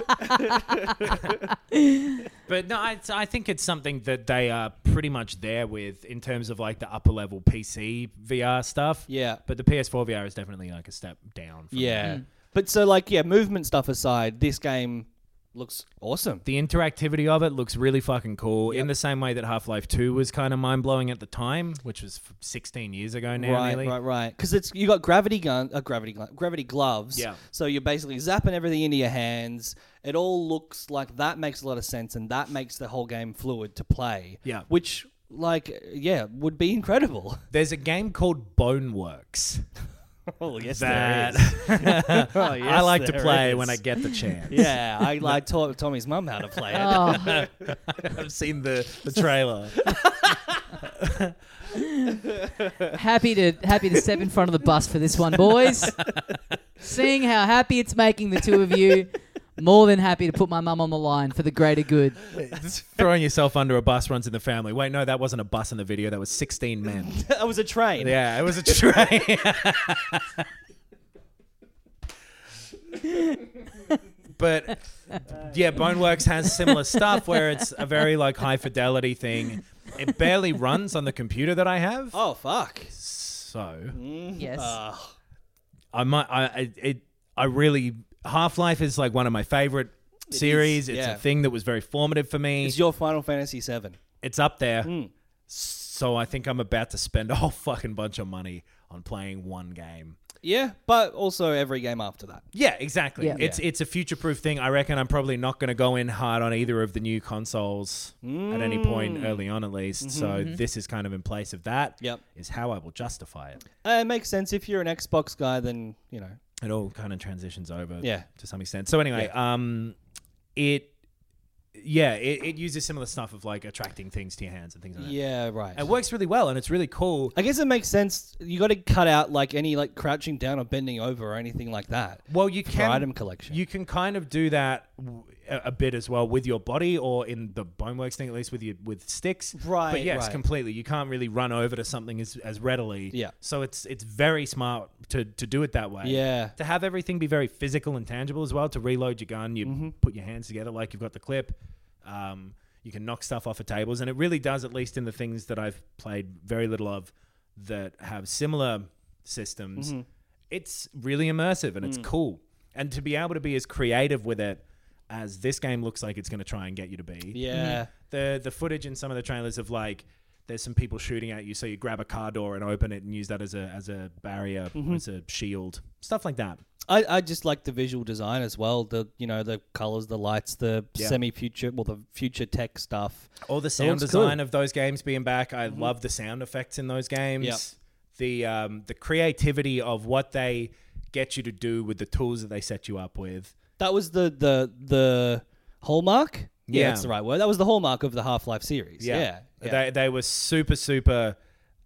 But no, I think it's something that they are pretty much there with in terms of like the upper level PC VR stuff. Yeah. But the PS4 VR is definitely like a step down. From Yeah. But so like, movement stuff aside, this game looks awesome. The interactivity of it looks really fucking cool in the same way that Half-Life 2 was kind of mind-blowing at the time, which was 16 years ago now, nearly. Right. Because you got gravity gloves. Yeah. So you're basically zapping everything into your hands. It all looks like that makes a lot of sense, and that makes the whole game fluid to play. Yeah. Which, would be incredible. There's a game called Boneworks Oh, yes, that Oh, yes, I like to there play is. when I get the chance. Yeah, I taught Tommy's mum how to play it. Oh, I've seen the trailer. happy to step in front of the bus for this one, boys. Seeing how happy it's making the two of you, more than happy to put my mum on the line for the greater good. Throwing yourself under a bus runs in the family. Wait, no, that wasn't a bus in the video. That was 16 men. That was a train. Yeah, it was a train. But yeah, Boneworks has similar stuff where it's a very like high fidelity thing. It barely runs on the computer that I have. Oh fuck. So Yes. I really Half-Life is like one of my favorite series. It's a thing that was very formative for me. It's your Final Fantasy VII. It's up there. So I think I'm about to spend a whole fucking bunch of money on playing one game. Yeah, but also every game after that. Yeah, exactly. Yeah. It's a future-proof thing. I reckon I'm probably not going to go in hard on either of the new consoles at any point early on, at least. So this is kind of in place of that. Yep. Is how I will justify it. It makes sense. If you're an Xbox guy, then, you know. It all kind of transitions over to some extent. So anyway, it uses similar stuff of like attracting things to your hands and things like that. Yeah, right. It works really well and it's really cool. I guess it makes sense. You got to cut out like any like crouching down or bending over or anything like that. Well, you for can item collection. You can kind of do that a bit as well with your body, or in the Boneworks thing, at least with sticks. Right. But yes, right. completely. You can't really run over to something as readily. Yeah. So it's very smart to do it that way. Yeah. To have everything be very physical and tangible as well. To reload your gun, you put your hands together like you've got the clip. You can knock stuff off of tables, and it really does, at least in the things that I've played very little of that have similar systems. It's really immersive and it's cool. And to be able to be as creative with it as this game looks like it's going to try and get you to be. Yeah. The footage in some of the trailers of like there's some people shooting at you, so you grab a car door and open it and use that as a barrier, as a shield, stuff like that. I just like the visual design as well. The the colors, the lights, the semi-future, the future tech stuff. All the sound design of those games being back. I love the sound effects in those games. Yep. The creativity of what they get you to do with the tools that they set you up with. That was the hallmark. Yeah, that's the right word. That was the hallmark of the Half-Life series. Yeah. They were super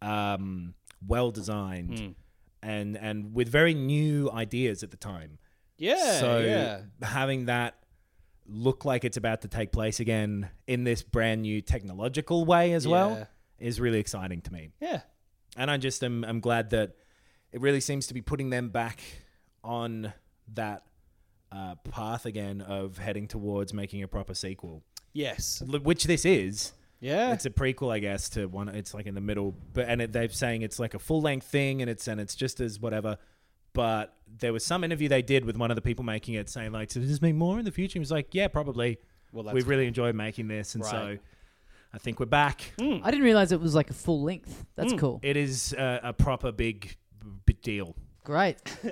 well designed. And with very new ideas at the time. Yeah. So having that look like it's about to take place again in this brand new technological way as well is really exciting to me. Yeah. And I just I'm glad that it really seems to be putting them back on that path again of heading towards making a proper sequel. Yes. Which this is. Yeah, it's a prequel, I guess, to one. It's like in the middle, they're saying it's like a full length thing, and it's just as whatever. But there was some interview they did with one of the people making it, saying like, "So does this mean more in the future?" He was like, "Yeah, probably. Well, that's we've really enjoyed making this, and so I think we're back." I didn't realize it was like a full length. That's cool. It is a proper big deal. Great.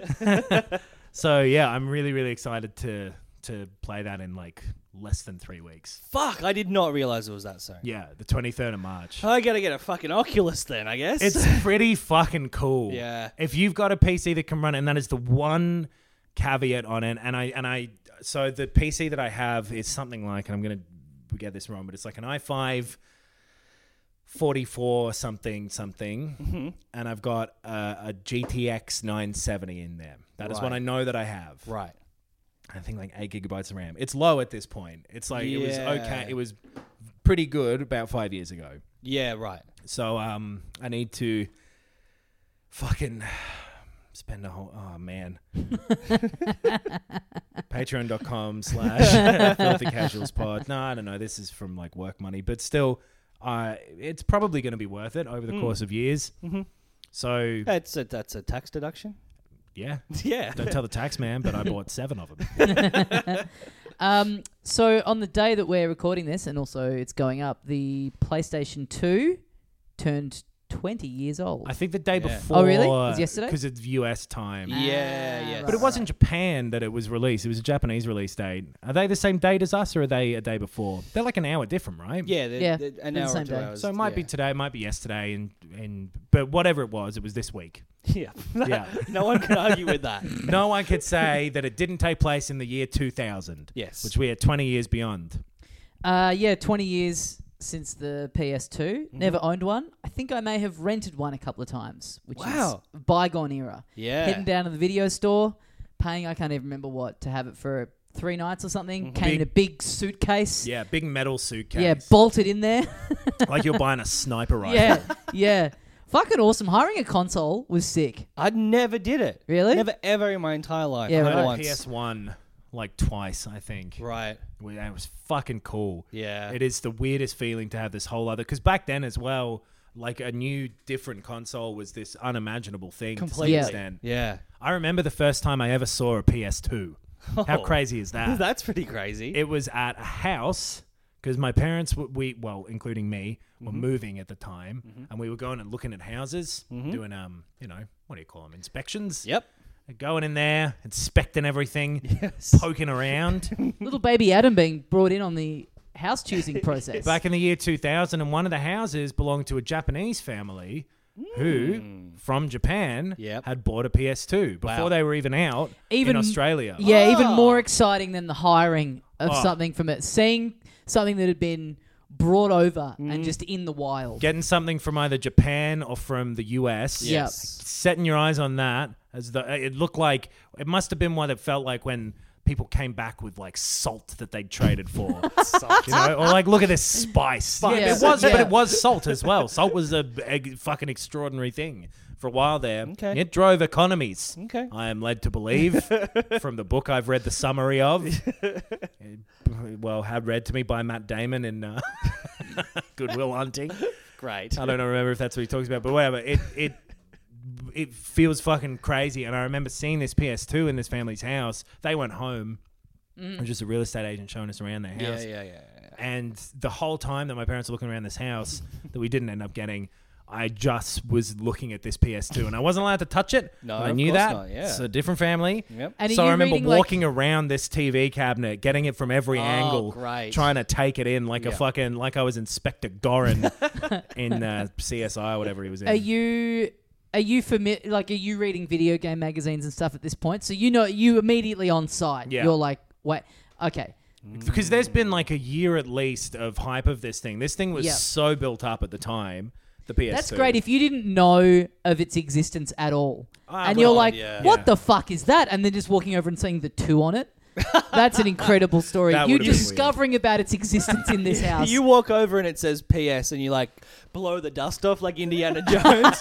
So yeah, I'm really excited to play that in like less than 3 weeks. Fuck, I did not realize it was that soon. Yeah, the 23rd of March. I gotta get a fucking Oculus then, I guess. It's pretty fucking cool. Yeah. If you've got a PC that can run it, and that is the one caveat on it, so the PC that I have is something like, and I'm gonna get this wrong, but it's like an i5 44 something, and I've got a GTX 970 in there. That is what I know that I have. Right. I think like 8 gigabytes of RAM. It's low at this point. It's like it was okay. It was pretty good about 5 years ago. Yeah, right. So I need to fucking spend a whole patreon.com/filthycasualspod. No, I don't know. This is from like work money, but still, it's probably going to be worth it over the course of years. So that's a tax deduction. Yeah. Yeah. Don't tell the tax man, but I bought 7 of them. So on the day that we're recording this, and also it's going up, the PlayStation 2 turned 20 years old. I think the day before. Oh, really? It was yesterday? Because it's US time. Yeah. But it wasn't Japan that it was released. It was a Japanese release date. Are they the same date as us, or are they a day before? They're like an hour different, right? Yeah, they're an the hour same or 2 day. hours. So it might be today, it might be yesterday, but whatever it was this week. Yeah. Yeah. No one can argue with that. No one could say that it didn't take place in the year 2000. Yes. Which we are 20 years beyond. 20 years since the PS2. Never owned one. I think I may have rented one a couple of times, which is bygone era. Yeah. Heading down to the video store, paying, I can't even remember what, to have it for 3 nights or something. Came in a big suitcase. Yeah, big metal suitcase. Yeah, bolted in there. Like you're buying a sniper rifle. Yeah. Fucking awesome. Hiring a console was sick. I never did it. Really? Never ever in my entire life. Yeah, Not right. once. PS1 like twice, I think. Right. It was fucking cool. Yeah. It is the weirdest feeling to have this whole other... Because back then as well, like a new, different console was this unimaginable thing. Completely. To some extent. Yeah. I remember the first time I ever saw a PS2. How crazy is that? That's pretty crazy. It was at a house because my parents, including me, were moving at the time, and we were going and looking at houses, doing what do you call them, inspections? Yep. Going in there, inspecting everything, Yes. poking around. Little baby Adam being brought in on the house choosing process. Back in the year 2000, and one of the houses belonged to a Japanese family who, from Japan, Yep. had bought a PS2 before Wow. they were even out in Australia. Yeah, even more exciting than the hiring of Oh. something from it. Seeing something that had been brought over and just in the wild. Getting something from either Japan or from the US. Yep. Setting your eyes on that, it looked like, it must have been what it felt like when people came back with like salt that they'd traded for. Salt. Or like, look at this spice. Yeah. It was, Yeah. but it was salt as well. Salt was a fucking extraordinary thing for a while there. Okay. It drove economies. Okay. I am led to believe from the book I've read the summary of. Had read to me by Matt Damon in Good Will Hunting. Great. I don't remember if that's what he talks about, but whatever. It feels fucking crazy. And I remember seeing this PS2 in this family's house. They went home. It was just a real estate agent showing us around their house. Yeah. And the whole time that my parents were looking around this house that we didn't end up getting, I just was looking at this PS2 and I wasn't allowed to touch it. No, I of knew course that. not, yeah. It's a different family. Yep. And So are I you remember reading, like- walking around this TV cabinet, getting it from every angle, great. trying to take it in like Yeah. like I was Inspector Gorin in CSI or whatever he was in. Are you familiar? Like, are you reading video game magazines and stuff at this point? So you immediately on site. Yeah. You're like, wait, okay. Because there's been like a year at least of hype of this thing. This thing was Yep. so built up at the time. The PS2. That's great if you didn't know of its existence at all. And well, you're like, yeah. what Yeah. the fuck is that? And then just walking over and seeing the 2 on it. That's an incredible story. That You would've been discovering about its existence in this house. You walk over and it says PS and you like blow the dust off like Indiana Jones.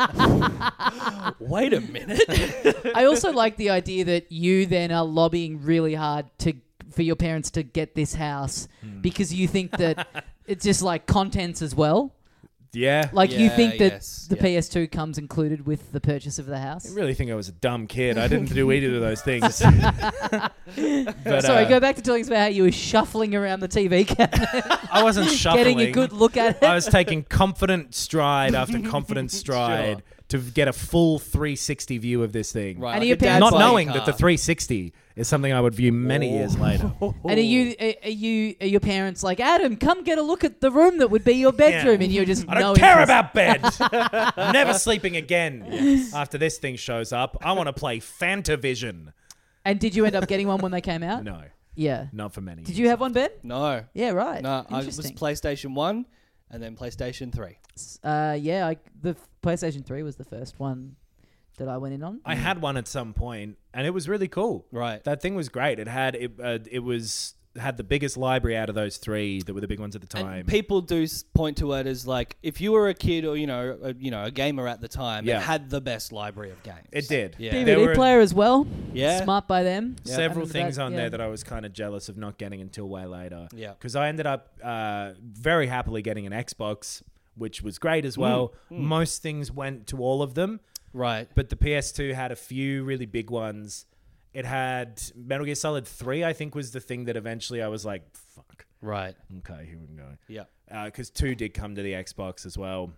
Wait a minute. I also like the idea that you then are lobbying really hard for your parents to get this house because you think that it's just like contents as well. Yeah. Like you Yeah, think that yes, the yeah. PS2 comes included with the purchase of the house. I really think I was a dumb kid. I didn't do either of those things. But, Sorry, go back to telling us about how you were shuffling around the TV cabinet, I wasn't shuffling. getting a good look at it. I was taking confident stride after confident stride to get a full 360 view of this thing. Right. And like your a dad parents- Not Like knowing car. that the 360 is something I would view many years later. And are your parents like, Adam, come get a look at the room that would be your bedroom, Yeah. and you're just I don't no care interest. about bed. I'm never sleeping again after this thing shows up. I want to play Fantavision. And did you end up getting one when they came out? No, Yeah. not for many. Did you have one, Ben? No. Yeah, right. No, I was Interesting. PlayStation 1 and then PlayStation 3. The PlayStation 3 was the first one that I went in on. I had one at some point, and it was really cool. Right. That thing was great. It had had the biggest library out of those three that were the big ones at the time. And people do point to it as like, if you were a kid or, a gamer at the time, Yeah. it had the best library of games. It did. Yeah. DVD There were player as well. Yeah. Smart by them. several Having things that, on yeah. there that I was kind of jealous of not getting until way later. Yeah. Because I ended up very happily getting an Xbox, which was great as well. Most things went to all of them. Right. But the PS2 had a few really big ones. It had Metal Gear Solid 3, I think, was the thing that eventually I was like, fuck. Right. Okay, here we go. Yeah. Because 2 did come to the Xbox as well.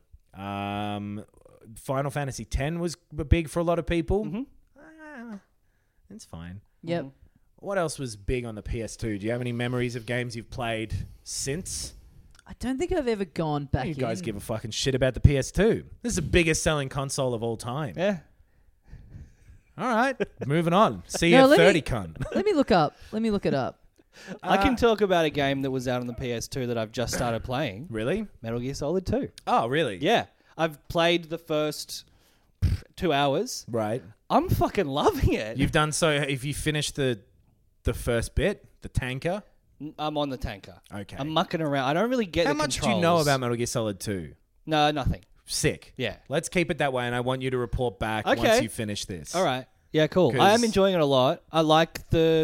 Final Fantasy X was big for a lot of people. It's fine. Yep. What else was big on the PS2? Do you have any memories of games you've played since? I don't think I've ever gone back You guys in. give a fucking shit about the PS2. This is the biggest selling console of all time. Yeah. All right, moving on. See you No, at let me- 30, cunt. Let me look it up. I can talk about a game that was out on the PS2 that I've just started playing. Really? Metal Gear Solid 2. Oh, really? Yeah. I've played the first 2 hours. Right. I'm fucking loving it. You've done so. If you finish the first bit, the tanker. I'm on the tanker. Okay. I'm mucking around. I don't really get How the much do controls. you know about Metal Gear Solid 2? No, nothing. Sick. Yeah. Let's keep it that way, and I want you to report back Okay. once you finish this. All right. Yeah, cool. I 'Cause- am enjoying it a lot. I like the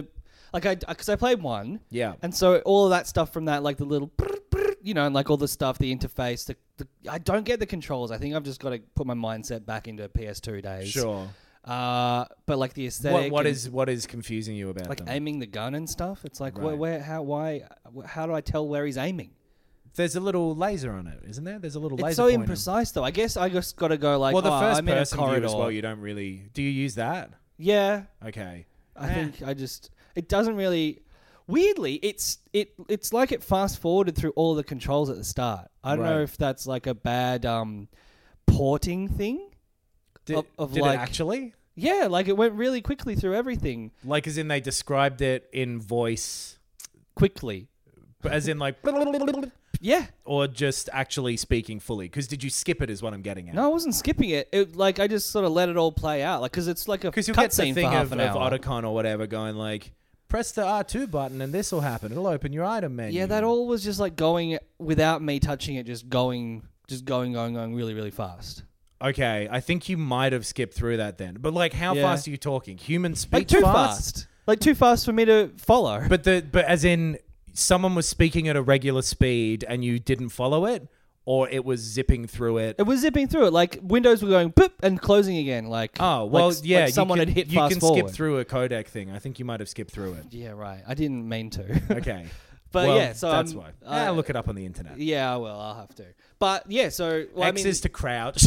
like because I played 1. Yeah. And so all of that stuff from that, like the little, and like all the stuff, the interface, I don't get the controls. I think I've just got to put my mindset back into PS2 days. Sure. But like the aesthetic. What is confusing you about like them? aiming the gun and stuff? It's like Right. how do I tell where he's aiming? There's a little laser on it, isn't there? There's a little laser. It's so pointer. imprecise though. I guess I just got to go like, Well, the first I'm in a person view corridor. as well. You don't really. Do you use that? Yeah. Okay. I think it doesn't really. Weirdly, it's like it fast forwarded through all the controls at the start. I don't know Right. if that's like a bad porting thing. Did like, it actually? Yeah, like it went really quickly through everything. Like, as in they described it in voice, Quickly. but as in like, Yeah. or just actually speaking fully? Because did you skip it? Is what I'm getting at. No, I wasn't skipping it. I just sort of let it all play out. Like, because it's like a Because you'll get the cutscene thing for half of an hour. Otacon or whatever going like, press the R2 button and this will happen. It'll open your item menu. Yeah, that all was just like going without me touching it, just going really, really fast. Okay, I think you might have skipped through that then. But like, how Yeah. fast are you talking? Human speech Like too fast. Like too fast for me to follow. But as in, someone was speaking at a regular speed and you didn't follow it, or it was zipping through it. It was zipping through it. Like windows were going boop and closing again. Like Oh well, yeah. like someone had hit you fast can forward. skip through a codec thing. I think you might have skipped through it. Yeah, right. I didn't mean to. Okay, But well, yeah, so that's why. Look it up on the internet. Yeah, well, I'll have to. But yeah, so X is to crouch.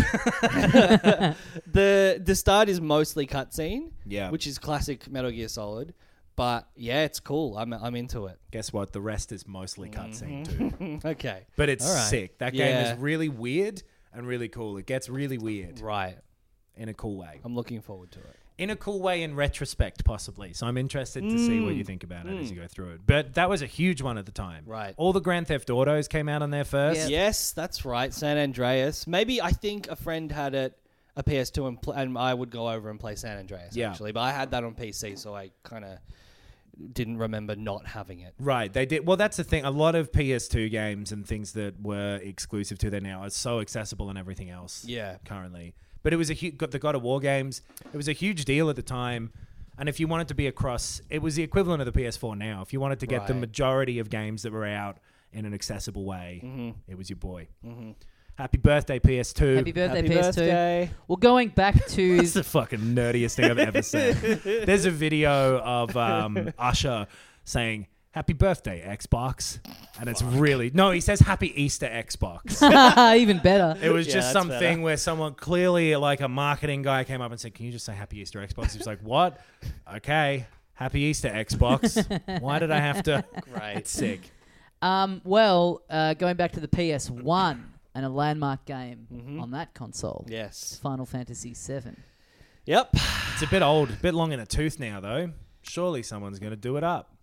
the start is mostly cutscene. Yeah. which is classic Metal Gear Solid. But yeah, it's cool. I'm into it. Guess what? The rest is mostly cutscene too. Okay, But it's All right. sick. That game Yeah. is really weird and really cool. It gets really weird right. in a cool way. I'm looking forward to it. In a cool way in retrospect, possibly. So I'm interested to see what you think about it as you go through it. But that was a huge one at the time. Right. All the Grand Theft Autos came out on there first. Yeah. Yes, that's right. San Andreas. Maybe I think a friend had it a PS2 and I would go over and play San Andreas Yeah. actually. But I had that on PC, so I kind of didn't remember not having it. Right, they did. Well, that's the thing. A lot of PS2 games and things that were exclusive to there now are so accessible and everything else. Yeah. Currently, but it was the God of War games. It was a huge deal at the time, and if you wanted to be across, it was the equivalent of the PS4 now. If you wanted to get the Right. majority of games that were out in an accessible way, Mm-hmm. it was your boy. Happy birthday, PS2. Happy birthday, Happy PS2. birthday. Well, going back to It's the fucking nerdiest thing I've ever said. There's a video of Usher saying, "Happy birthday, Xbox." And it's really... No, he says, "Happy Easter, Xbox." even better. It was Yeah, just that's something better. where someone clearly, like a marketing guy, came up and said, "Can you just say Happy Easter, Xbox?" He was like, "What? Okay. Happy Easter, Xbox." Why did I have to... Great. It's sick. Well, going back to the PS1 and a landmark game on that console, Yes. Final Fantasy VII. Yep. It's a bit old, a bit long in the tooth now, though. Surely someone's going to do it up.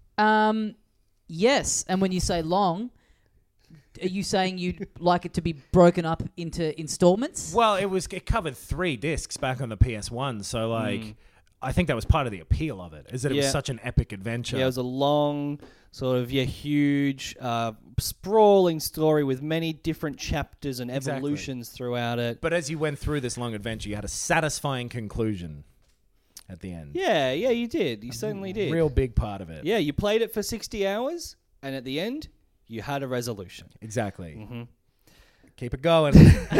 Yes, and when you say long, are you saying you'd like it to be broken up into installments? Well, it covered 3 discs back on the PS1, so like I think that was part of the appeal of it, is that it was Yeah. such an epic adventure. Yeah, it was a long, sort of, huge, sprawling story with many different chapters and Exactly. evolutions throughout it. But as you went through this long adventure, you had a satisfying conclusion at the end. Yeah, you did. You certainly did. Real big part of it. Yeah, you played it for 60 hours, and at the end, you had a resolution. Exactly. Keep it going.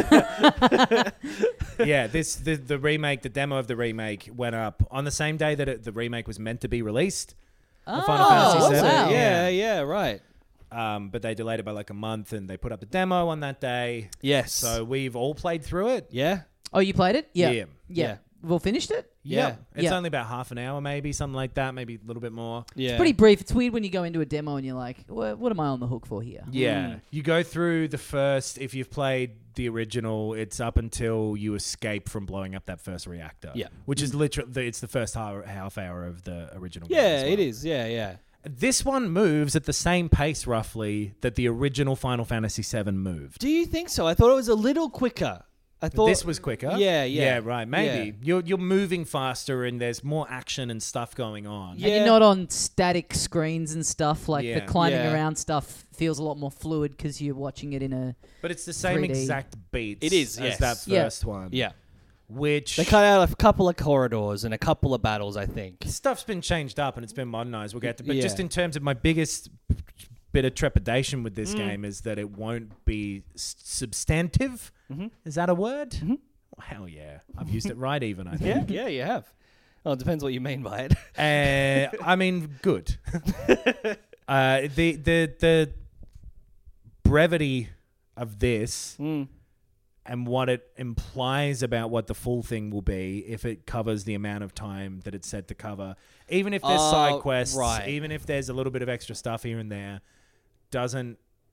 Yeah, the remake, the demo of the remake went up on the same day that the remake was meant to be released. Oh, Final Fantasy VII. wow. Yeah, right. But they delayed it by like a month, and they put up the demo on that day. Yes. So we've all played through it. yeah. Oh, you played it? Yeah. Yeah. Yeah. We've all finished it? Yeah. It's Yeah. only about half an hour, maybe something like that, maybe a little bit more. Yeah. Pretty brief. It's weird when you go into a demo and you're like, what am I on the hook for here? Yeah. You go through the first, if you've played the original, it's up until you escape from blowing up that first reactor. Yeah. Which is literally, it's the first half hour of the original game Yeah, as well. it is. Yeah. This one moves at the same pace, roughly, that the original Final Fantasy VII moved. Do you think so? I thought it was a little quicker. I thought This was quicker? Yeah. Yeah, right. Maybe. You're moving faster and there's more action and stuff going on. Yeah. And you're not on static screens and stuff. Like the Yeah. climbing Yeah. around stuff feels a lot more fluid because you're watching it in a... But it's the same 3D. exact beats It is, as yes. that Yeah. first one. Yeah. which They cut out a couple of corridors and a couple of battles, I think. stuff's been changed up and it's been modernized. We'll get to, but Yeah. just in terms of my biggest bit of trepidation with this game is that it won't be substantive. Is that a word? Well, hell yeah, I've used it right. Even I Yeah, think. yeah, you have. Oh, it depends what you mean by it. I mean, good. The brevity of this and what it implies about what the full thing will be if it covers the amount of time that it's set to cover, even if there's side quests, right. even if there's a little bit of extra stuff here and there, doesn't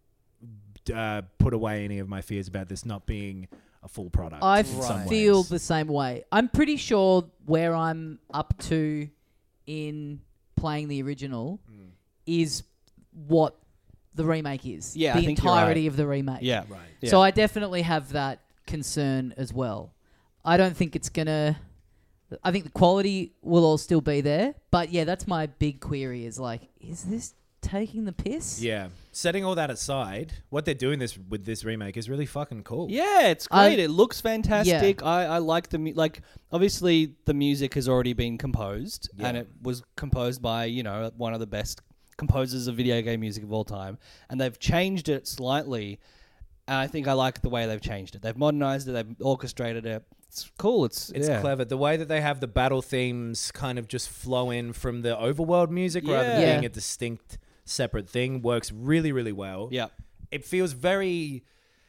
put away any of my fears about this not being a full product. I in some feel ways. the same way. I'm pretty sure where I'm up to in playing the original is what the remake is. Yeah, I the think you're entirety right. of the remake. Yeah. Right. Yeah. So I definitely have that concern as well. I don't think it's gonna. I think the quality will all still be there, but yeah, that's my big query. Is like, is this taking the piss? Yeah. Setting all that aside, what they're doing with this remake is really fucking cool. Yeah, it's great. It looks fantastic. Yeah. I like the like. Obviously, the music has already been composed, and it was composed by one of the best composers of video game music of all time, and they've changed it slightly. And I think I like the way they've changed it. They've modernized it. They've orchestrated it. It's cool. It's Clever. The way that they have the battle themes kind of just flow in from the overworld music rather than Yeah. being a distinct separate thing works really, really well. Yeah. It feels very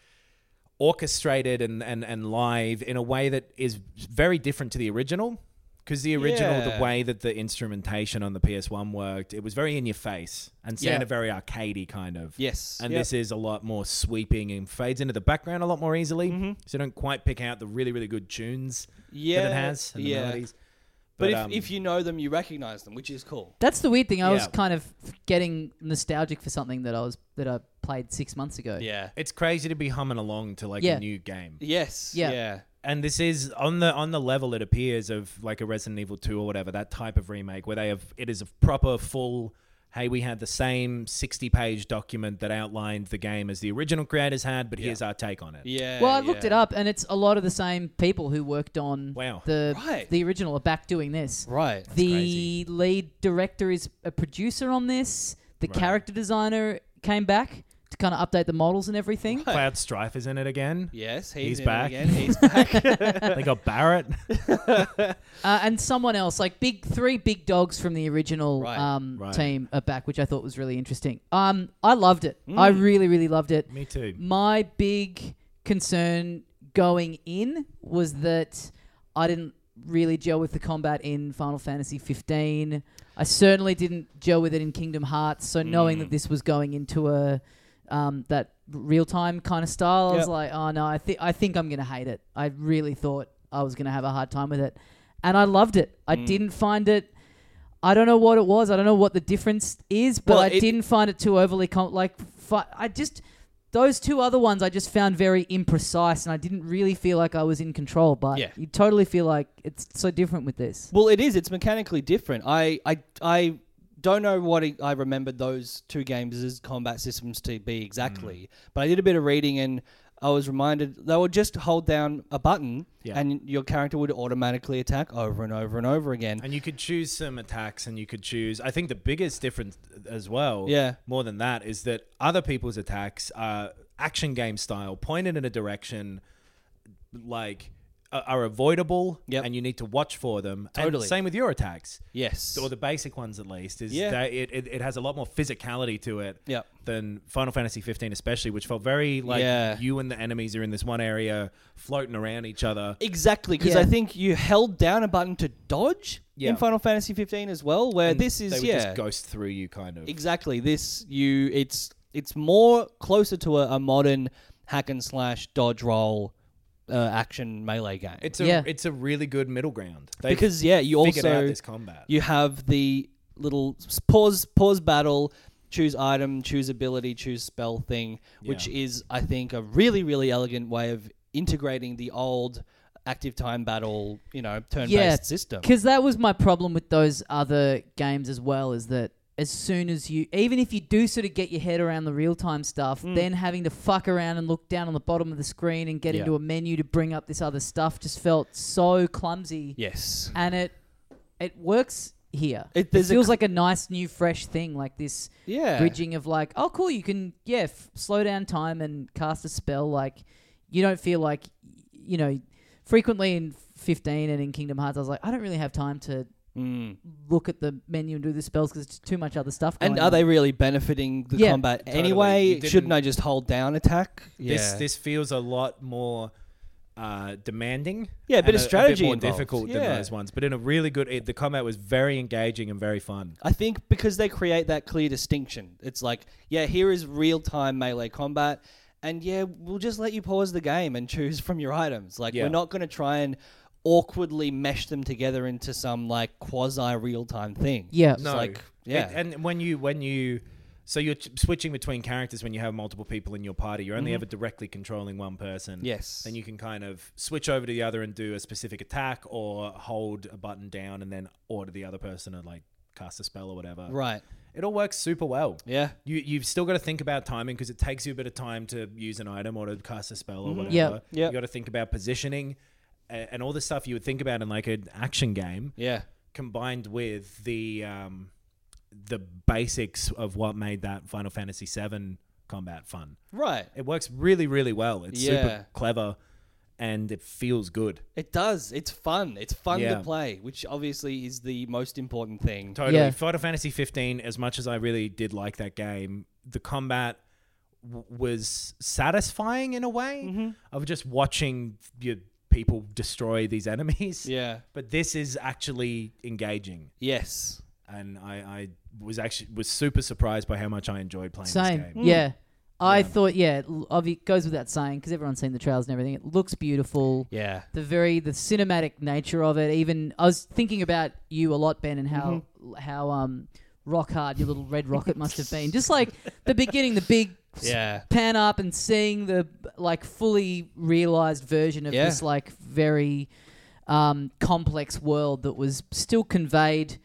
orchestrated and live in a way that is very different to the original. Because the original, the way that the instrumentation on the PS1 worked, it was very in your face and sounded very arcadey kind of. Yes. And Yep. this is a lot more sweeping and fades into the background a lot more easily. So you don't quite pick out the really, really good tunes that it has and the melodies. But if you know them, you recognize them, which is cool. That's the weird thing. I was Yeah. kind of getting nostalgic for something that I played 6 months ago. Yeah. It's crazy to be humming along to like Yeah. a new game. Yes. Yeah. Yeah. And this is on the level it appears of like a Resident Evil 2 or whatever, that type of remake where it is a proper full, hey, we had the same 60-page document that outlined the game as the original creators had, but here's our take on it. Yeah. Well, I looked it up, and it's a lot of the same people who worked on Wow. the original are back doing this. Right. The crazy. lead director is a producer on this. The character designer came back to kind of update the models and everything. Cloud Strife is in it again. Yes, He's in it back. again. He's back. They got Barrett. And someone else, like three big dogs from the original Right. team are back, which I thought was really interesting. I loved it. Mm. I really, really loved it. Me too. My big concern going in was that I didn't really gel with the combat in Final Fantasy 15. I certainly didn't gel with it in Kingdom Hearts. So knowing that this was going into a that real time kind of style, I was Yep. like, oh no, I think I'm gonna hate it. I really thought I was gonna have a hard time with it, and I loved it. I didn't find it. I don't know what it was. I don't know what the difference is, but Well, I didn't find it too overly those two other ones I just found very imprecise, and I didn't really feel like I was in control. But Yeah. you totally feel like it's so different with this. Well, it is. It's mechanically different. I don't know what I remembered those two games' combat systems to be exactly, but I did a bit of reading and I was reminded they would just hold down a button and your character would automatically attack over and over and over again. And you could choose some attacks and you could choose... I think the biggest difference as well, more than that, is that other people's attacks are action game style, pointed in a direction, like... are avoidable and you need to watch for them. Totally. And same with your attacks. Yes. Or the basic ones at least. Is that it has a lot more physicality to it than Final Fantasy 15 especially, which felt very like you and the enemies are in this one area floating around each other. Exactly, because I think you held down a button to dodge in Final Fantasy 15 as well, where And this is they would just ghost through you kind of. Exactly. It's more closer to a modern hack and slash dodge roll action melee game. It's a really good middle ground. Because you figured also out this combat. You have the little pause battle, choose item, choose ability, choose spell thing, which is I think a really, really elegant way of integrating the old active time battle, turn-based system. Because that was my problem with those other games as well, is that as soon as even if you do sort of get your head around the real-time stuff, then having to fuck around and look down on the bottom of the screen and get into a menu to bring up this other stuff just felt so clumsy. Yes. And it works here. It there's feels like a nice new fresh thing, like this bridging of like, oh cool, you can slow down time and cast a spell. Like you don't feel like, frequently in 15 and in Kingdom Hearts I was like, I don't really have time to look at the menu and do the spells because it's too much other stuff going on. And are they really benefiting the combat anyway? Shouldn't I just hold down attack? This feels a lot more demanding. Yeah, a bit of strategy a bit more involved. difficult than those ones. But in a really good... the combat was very engaging and very fun. I think because they create that clear distinction. It's like, here is real-time melee combat, and we'll just let you pause the game and choose from your items. Like, we're not going to try and awkwardly mesh them together into some like quasi real time thing. Yeah, it's like and when you so you're switching between characters when you have multiple people in your party. You're only ever directly controlling one person. Yes, then you can kind of switch over to the other and do a specific attack, or hold a button down and then order the other person to like cast a spell or whatever. Right. It all works super well. Yeah. You've still got to think about timing because it takes you a bit of time to use an item or to cast a spell or whatever. Yep. You got to think about positioning and all the stuff you would think about in like an action game. Yeah. Combined with the basics of what made that Final Fantasy VII combat fun. Right. It works really, really well. It's super clever. And it feels good. It does. It's fun. It's fun to play, which obviously is the most important thing. Totally. Yeah. Final Fantasy 15, as much as I really did like that game, the combat was satisfying in a way of just watching your people destroy these enemies. Yeah. But this is actually engaging. Yes. And I was super surprised by how much I enjoyed playing this game. Yeah. I thought, it goes without saying, because everyone's seen the trailers and everything. It looks beautiful. Yeah. The cinematic nature of it. Even I was thinking about you a lot, Ben, and how rock hard your little red rocket must have been. Just like the beginning, the big pan up and seeing the like fully realized version of this like very complex world that was still conveyed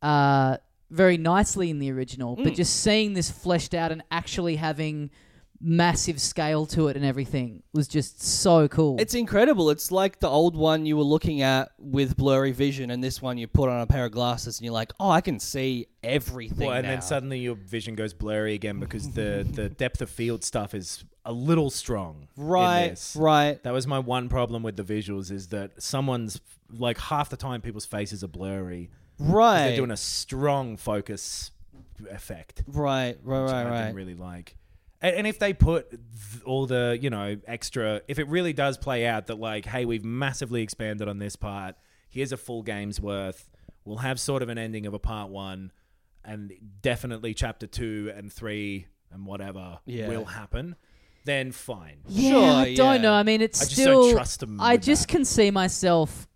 very nicely in the original, but just seeing this fleshed out and actually having massive scale to it and everything was just so cool. It's incredible. It's like the old one you were looking at with blurry vision, and this one you put on a pair of glasses and you're like, oh, I can see everything and now. then suddenly your vision goes blurry again because the depth of field stuff is a little strong. Right. That was my one problem with the visuals, is that someone's like half the time people's faces are blurry. Right. They're doing a strong focus effect. Right. I didn't really like. And if they put all the, extra, if it really does play out that like, hey, we've massively expanded on this part, here's a full game's worth, we'll have sort of an ending of a part 1, and definitely chapter 2 and 3 and whatever will happen, then fine. Yeah, sure, I don't know. I mean, it's I just still... don't trust them. I just can see myself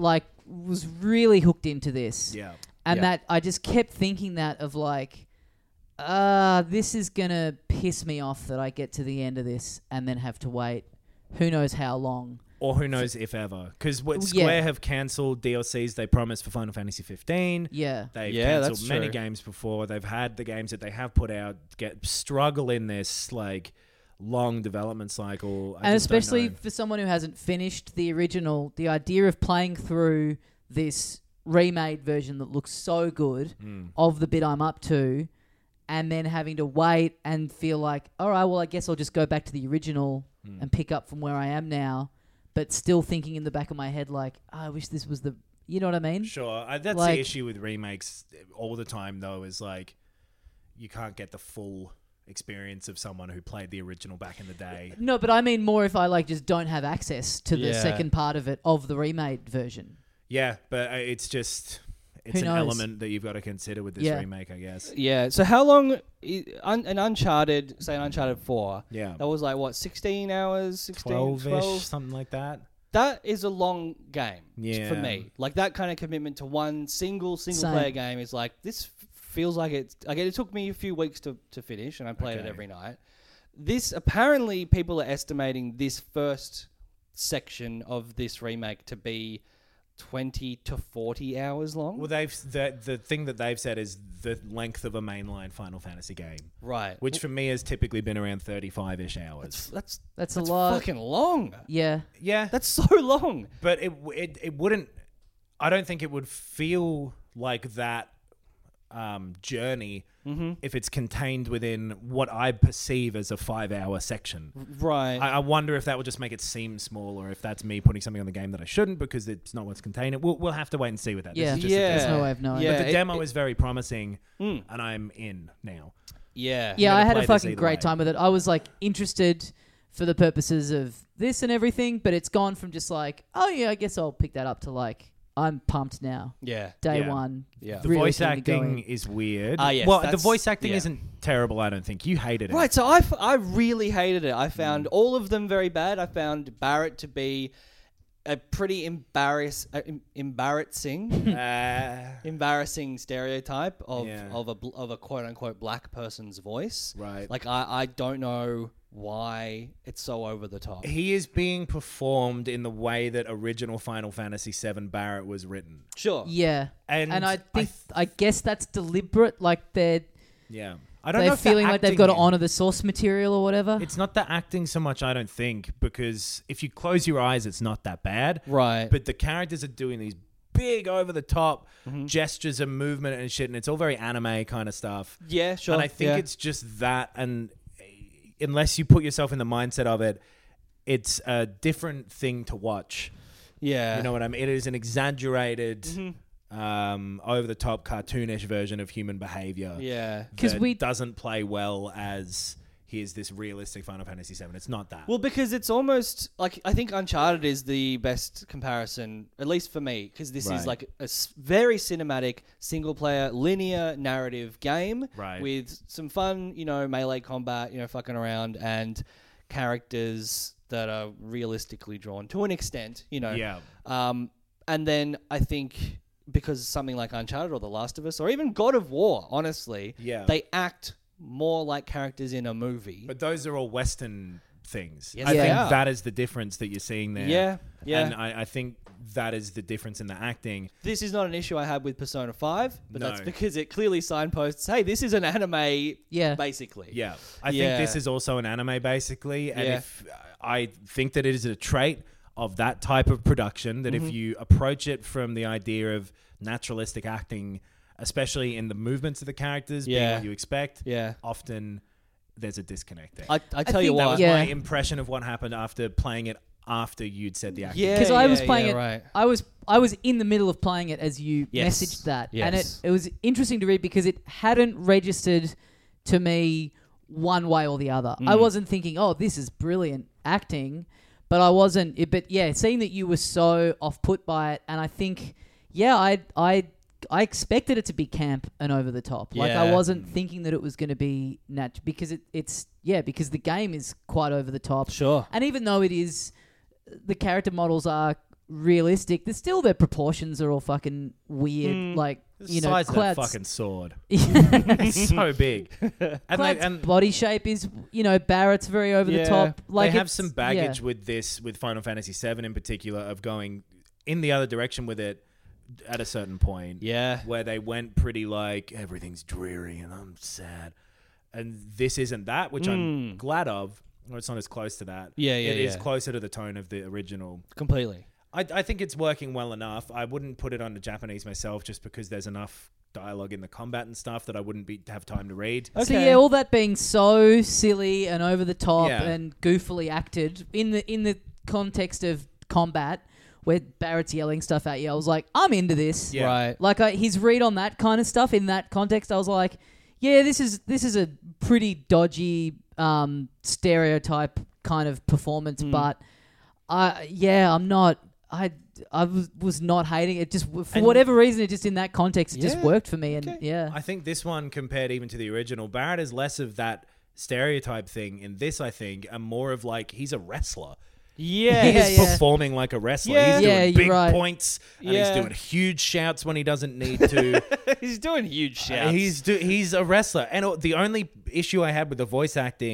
was really hooked into this. Yeah. And that I just kept thinking that of like, this is going to piss me off that I get to the end of this and then have to wait who knows how long. Or who knows if ever. Because Square have cancelled DLCs they promised for Final Fantasy 15. Yeah. They've that's cancelled many true. games before. They've had the games that they have put out struggle in this like long development cycle. And especially for someone who hasn't finished the original, the idea of playing through this remade version that looks so good of the bit I'm up to, and then having to wait and feel like, all right, well, I guess I'll just go back to the original and pick up from where I am now, but still thinking in the back of my head like, I wish this was the... You know what I mean? Sure. That's the issue with remakes all the time, though, is like you can't get the full experience of someone who played the original back in the day. No, but I mean more if I like just don't have access to the second part of it, of the remade version. Yeah, but it's an element that you've got to consider with this remake, I guess. Yeah. So how long an Uncharted, say an Uncharted 4, that was like what, 16 hours, 16, 12, something like that. That is a long game for Yeah. me. Like that kind of commitment to one single player game is like, this feels like it's... Again, it took me a few weeks to finish, and I played it every night. This, apparently, people are estimating this first section of this remake to be 20 to 40 hours long. Well, the thing that they've said is the length of a mainline Final Fantasy game, Right. which for me has typically been around 35-ish hours. That's a lot. fucking long. Yeah. Yeah, That's so long. but it wouldn't. I don't think it would feel like that journey if it's contained within what I perceive as a 5-hour section. Right. I wonder if that would just make it seem small, or if that's me putting something on the game that I shouldn't because it's not what's contained. We'll have to wait and see with that. Yeah. This is just a There's demo. no way of knowing. Yeah. But the demo is very promising, Mm. and I'm in now. Yeah. Yeah, gonna I had play a this fucking either great way. time with it. I was like interested for the purposes of this and everything, but it's gone from just like, oh yeah, I guess I'll pick that up to like, I'm pumped now. Yeah. Day Yeah. one. Yeah. The Really voice keen to go acting in. is weird. Yes, well, the that's- voice acting yeah. isn't terrible, I don't think. You hated it. Right, so I really hated it. I found all of them very bad. I found Barrett to be a pretty embarrassing stereotype of Yeah. of a quote unquote black person's voice. Right. Like I don't know why it's so over the top. He is being performed in the way that original Final Fantasy VII Barrett was written. Sure. Yeah. And I think, I guess that's deliberate. Like they're I don't know if the feeling like they've got to acting- honor the source material or whatever. It's not the acting so much, I don't think, because if you close your eyes, it's not that bad. Right. But the characters are doing these big over-the-top Mm-hmm. gestures and movement and shit, and it's all very anime kind of stuff. Yeah, sure. And I think yeah. it's just that, and unless you put yourself in the mindset of it, it's a different thing to watch. Yeah. You know what I mean? It is an exaggerated, Mm-hmm. over-the-top, cartoonish version of human behavior. Yeah. 'Cause that we- doesn't play well as here's this realistic Final Fantasy VII. It's not that. Well, because it's almost like I think Uncharted is the best comparison, at least for me, because this Right. is like a very cinematic, single-player, linear narrative game Right. with some fun, melee combat, fucking around, and characters that are realistically drawn to an extent, Yeah. And then I think because something like Uncharted or The Last of Us or even God of War, honestly, Yeah. they act more like characters in a movie. But those are all Western things. Yes, I they think are. that is the difference that you're seeing there. Yeah, yeah. And I think that is the difference in the acting. This is not an issue I had with Persona 5, but No. that's because it clearly signposts, hey, this is an anime, Yeah. basically. Yeah. I Yeah. think this is also an anime, basically. And Yeah. if I think that it is a trait of that type of production, that Mm-hmm. if you approach it from the idea of naturalistic acting, especially in the movements of the characters, being Yeah. what you expect, Yeah. often there's a disconnect there. I tell you think that what. was Yeah. my impression of what happened after playing it after you'd said the acting. Yeah. Because I was playing it. Right. I was in the middle of playing it as you Yes. messaged that, Yes. and it was interesting to read because it hadn't registered to me one way or the other. I wasn't thinking, "Oh, this is brilliant acting," but I wasn't. But yeah, seeing that you were so off put by it, and I think, yeah, I expected it to be camp and over the top. Like I Yeah. wasn't thinking that it was going to be because because the game is quite over the top. Sure. And even though it is, the character models are realistic, there's still their proportions are all fucking weird. Like, The size of that Cloud's, fucking sword. It's so big. And Cloud's body shape is, Barrett's very over the Yeah. top. Like they have it's- some baggage yeah. with Final Fantasy VII in particular, of going in the other direction with it at a certain point. Yeah. Where they went pretty like, everything's dreary and I'm sad. And this isn't that, which I'm glad of. Or it's not as close to that. Yeah, It is yeah. closer to the tone of the original. Completely. I think it's working well enough. I wouldn't put it on the Japanese myself just because there's enough dialogue in the combat and stuff that I wouldn't have time to read. So Okay. yeah, all that being so silly and over the top Yeah. and goofily acted in the context of combat, where Barrett's yelling stuff at you, I was like, I'm into this. Yeah. Right. Like his read on that kind of stuff in that context, I was like, yeah, this is a pretty dodgy stereotype kind of performance, but I'm not. I was not hating it. Just for And- whatever reason, it just in that context, it just Yeah. worked for me. And Okay. yeah, I think this one, compared even to the original, Barrett is less of that stereotype thing. In this, I think, and more of like, he's a wrestler. Yeah. Yeah, He's performing like a wrestler. Yeah. He's Yeah, doing you're big right. points, and Yeah. he's doing huge shouts when he doesn't need to. He's doing huge shouts. He's a wrestler. And the only issue I had with the voice acting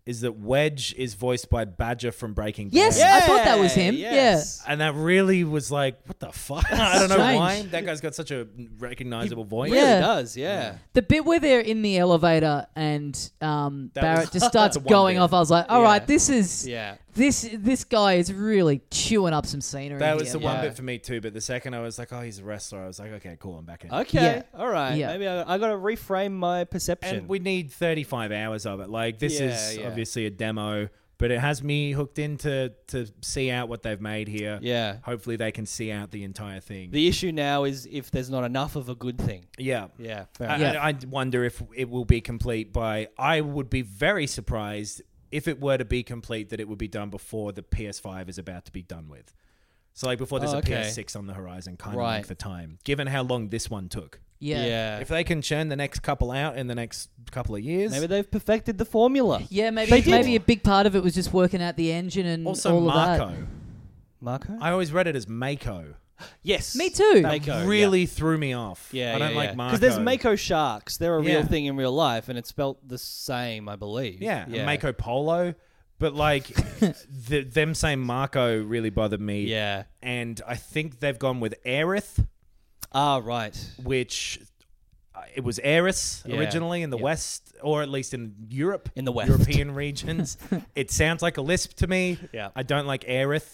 is that Wedge is voiced by Badger from Breaking Bad. Yes, I thought that was him. Yes. And that really was like, what the fuck? I don't know Strange. why. That guy's got such a recognizable voice. Really Yeah. does, yeah. The bit where they're in the elevator and Barrett just starts the one going bit. off, I was like, all Yeah. right, this is Yeah. this guy is really chewing up some scenery. That was here. the one Yeah. bit for me too. But the second I was like, oh, he's a wrestler, I was like, okay, cool, I'm back in. Okay, Yeah. all right. Yeah. Maybe I got to reframe my perception. And we need 35 hours of it. Like, this is obviously a demo, but it has me hooked in to see out what they've made here. Yeah. Hopefully they can see out the entire thing. The issue now is if there's not enough of a good thing. yeah. Yeah, fair I, enough. Yeah. I wonder if it will be complete by... I would be very surprised if it were to be complete that it would be done before the PS5 is about to be done with. So like before there's a PS6 on the horizon, kind of like for time. Given how long this one took. Yeah. If they can churn the next couple out in the next couple of years... Maybe they've perfected the formula. Yeah, maybe They did. maybe a big part of it was just working out the engine and Also, all of Marco. that. Marco? I always read it as Mako. Yes. Me too. That Mako, really threw me off. Yeah, I don't like Marco. Because there's Mako sharks. They're a real Yeah. thing in real life, and it's spelt the same, I believe. Yeah, and Mako Polo. But like, them saying Marco really bothered me. Yeah. And I think they've gone with Aerith, Ah, right. which it was Eris Yeah. originally in the Yep. West, or at least in Europe. In the West. European regions. It sounds like a lisp to me. Yeah. I don't like Aerith.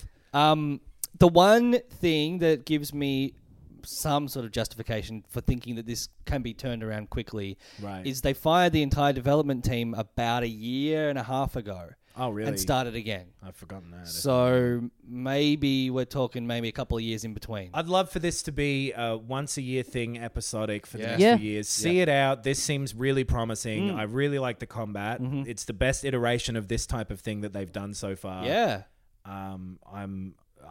The one thing that gives me some sort of justification for thinking that this can be turned around quickly Right. is they fired the entire development team about a year and a half ago. Oh, really? And started again. I've forgotten that. So maybe we're talking maybe a couple of years in between. I'd love for this to be a once-a-year thing, episodic for the next Yeah. few years. See it out. This seems really promising. I really like the combat. It's the best iteration of this type of thing that they've done so far. Yeah. I'm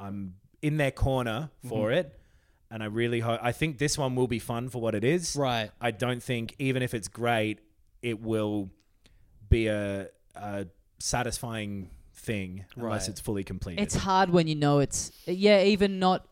in their corner for it, and I really hope. I think this one will be fun for what it is. Right. I don't think even if it's great, it will be a satisfying thing unless Right. it's fully completed. It's hard when you know it's even not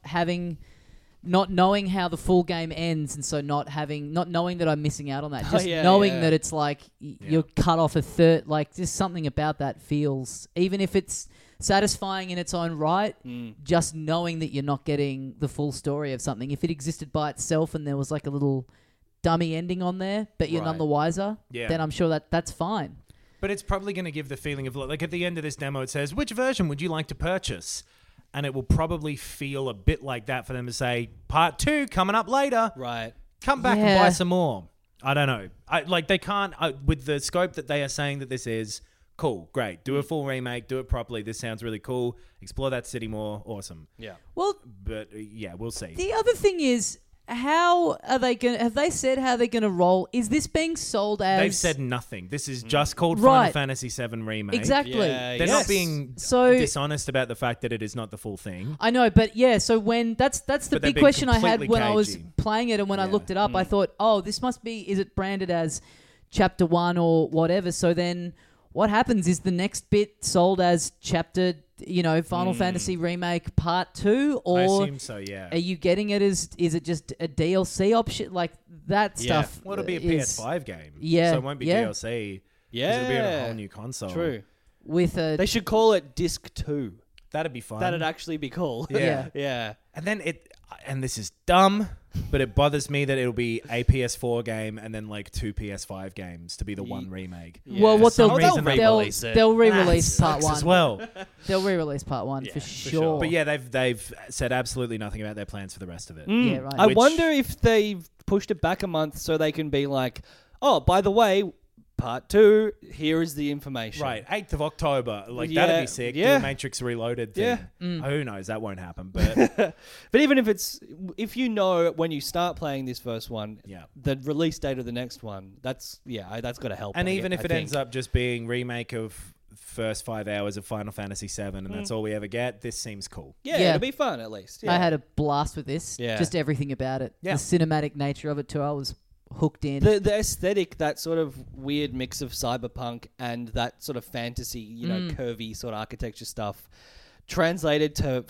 knowing how the full game ends, and so not knowing that I'm missing out on that. Just yeah, knowing yeah. that it's like you're cut off a third. Like just something about that feels, even if it's satisfying in its own right, just knowing that you're not getting the full story of something. If it existed by itself and there was like a little dummy ending on there, but you're Right. none the wiser, Yeah. then I'm sure that's fine. But it's probably going to give the feeling of, like, at the end of this demo, it says, which version would you like to purchase? And it will probably feel a bit like that for them to say, part 2 coming up later. Right. Come back and Yeah. buy some more. I don't know. They can't, with the scope that they are saying that this is, cool, great. Do a full remake, do it properly. This sounds really cool. Explore that city more. Awesome. Yeah. Well, But yeah, we'll see. the other thing is, how are they going? Have they said how they're going to roll? Is this being sold as? They've said nothing. This is just called Right. Final Fantasy VII Remake. Exactly. Yeah, They're yes. not being So- dishonest about the fact that it is not the full thing. I know, but yeah. So when that's the But they've big been question I had completely when I was cagey. playing it, and when I Yeah. looked it up, I thought, oh, this must be. Is it branded as Chapter 1 or whatever? So then, what happens is the next bit sold as Chapter, Final Fantasy Remake Part 2, I or assume so, yeah. are you getting it as? Is it just a DLC option? Like that Yeah. stuff. Well, it'll be a is PS5 game. Yeah, So it won't be yeah. DLC. 'Cause Yeah. It'll be on a whole new console. True. with a. They should call it Disc 2. That'd be fun. That'd actually be cool. Yeah. Yeah. And then and this is dumb, but it bothers me that it'll be a PS4 game and then like 2 PS5 games to be the one remake. Well, what Some they'll reason they'll re-release it. they'll re-release That part sucks 1 as well. They'll re-release part 1 for sure. But yeah, they've said absolutely nothing about their plans for the rest of it. Yeah, right. I Which- wonder if they've pushed it back a month so they can be like, oh, by the way, part 2, here is the information. Right, 8th of October. Like, Yeah, that'd be sick. yeah. Do a Matrix Reloaded thing. Yeah. Who knows? That won't happen. But But even if you know when you start playing this first one, Yeah. the release date of the next one, that's got to help. and I even gue- if I it think. ends up just being remake of first 5 hours of Final Fantasy VII and that's all we ever get, this seems cool. yeah, Yeah. it'll be fun at least. Yeah. I had a blast with this. Yeah. Just everything about it. Yeah. The cinematic nature of it too. I was hooked in. the aesthetic, that sort of weird mix of cyberpunk and that sort of fantasy, curvy sort of architecture stuff, translated to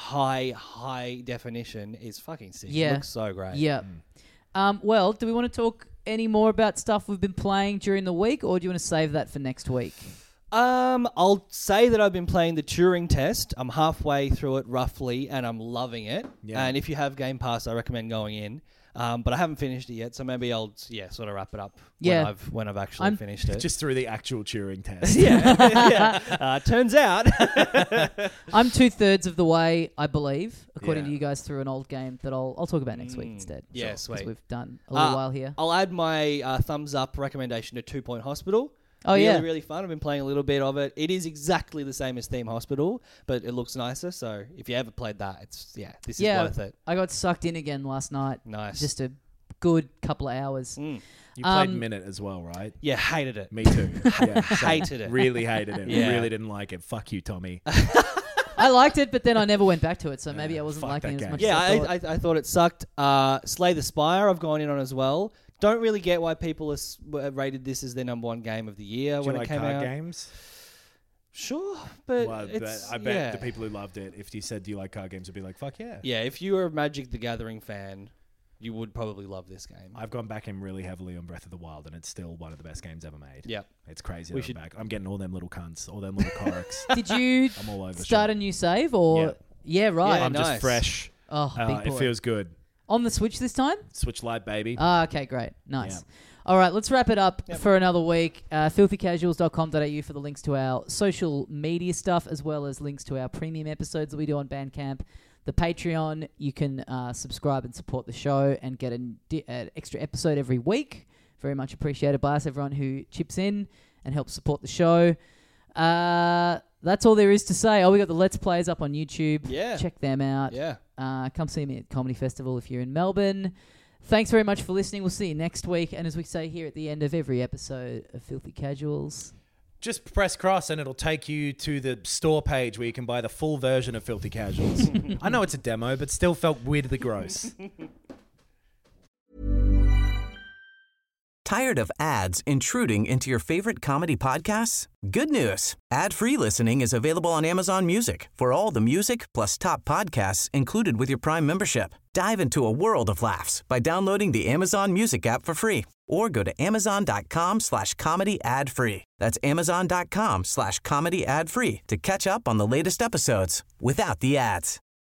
high definition is fucking sick. Yeah. It looks so great. yeah. Well, do we want to talk any more about stuff we've been playing during the week, or do you want to save that for next week? I'll say that I've been playing the Turing Test. I'm halfway through it roughly, and I'm loving it. Yeah. And if you have Game Pass, I recommend going in. But I haven't finished it yet, so maybe I'll sort of wrap it up when I've actually finished it. Just through the actual Turing test. yeah. Turns out. I'm 2/3 of the way, I believe, according to you guys, through an old game that I'll talk about next week instead. Yeah, Because sweet. we've done a little while here. I'll add my thumbs up recommendation to 2 Point Hospital. Oh, really, yeah. really fun. I've been playing a little bit of it. It is exactly the same as Theme Hospital, but it looks nicer. So if you ever played that, this is worth it. I got sucked in again last night. Nice. Just a good couple of hours. You played Minute as well, right? Yeah, hated it. Me too. Yeah, Hated it. Really hated it. Yeah. Really didn't like it. Fuck you, Tommy. I liked it, but then I never went back to it, so maybe I wasn't fuck liking it that as much game. as I thought. I thought it sucked. Slay the Spire, I've gone in on as well. Don't really get why people rated this as their number one game of the year Do when you it like came card out. games? Sure, but Well, it's, I bet the people who loved it, if you said, do you like card games, would be like, fuck yeah. Yeah, if you were a Magic the Gathering fan, you would probably love this game. I've gone back in really heavily on Breath of the Wild, and it's still one of the best games ever made. Yep. It's crazy. We that should- I'm back. I'm getting all them little cunts, all them little Koriks. Did you I'm all over the start shop. a new save or? Yeah. Yeah, right. Yeah, I'm nice. just fresh. Oh, big It boy. feels good. On the Switch this time? Switch Lite, baby. Okay, great. Nice. Yeah. All right, let's wrap it up for another week. Filthycasuals.com.au for the links to our social media stuff, as well as links to our premium episodes that we do on Bandcamp. The Patreon, you can subscribe and support the show and get an extra episode every week. Very much appreciated by us, everyone who chips in and helps support the show. That's all there is to say. Oh, we got the Let's Plays up on YouTube. Yeah. Check them out. Yeah. Come see me at Comedy Festival if you're in Melbourne. Thanks very much for listening. We'll see you next week. And as we say here at the end of every episode of Filthy Casuals... Just press cross and it'll take you to the store page where you can buy the full version of Filthy Casuals. I know it's a demo, but still felt weirdly gross. Tired of ads intruding into your favorite comedy podcasts? Good news. Ad-free listening is available on Amazon Music for all the music plus top podcasts included with your Prime membership. Dive into a world of laughs by downloading the Amazon Music app for free or go to amazon.com/comedy ad-free. That's amazon.com/comedy ad-free to catch up on the latest episodes without the ads.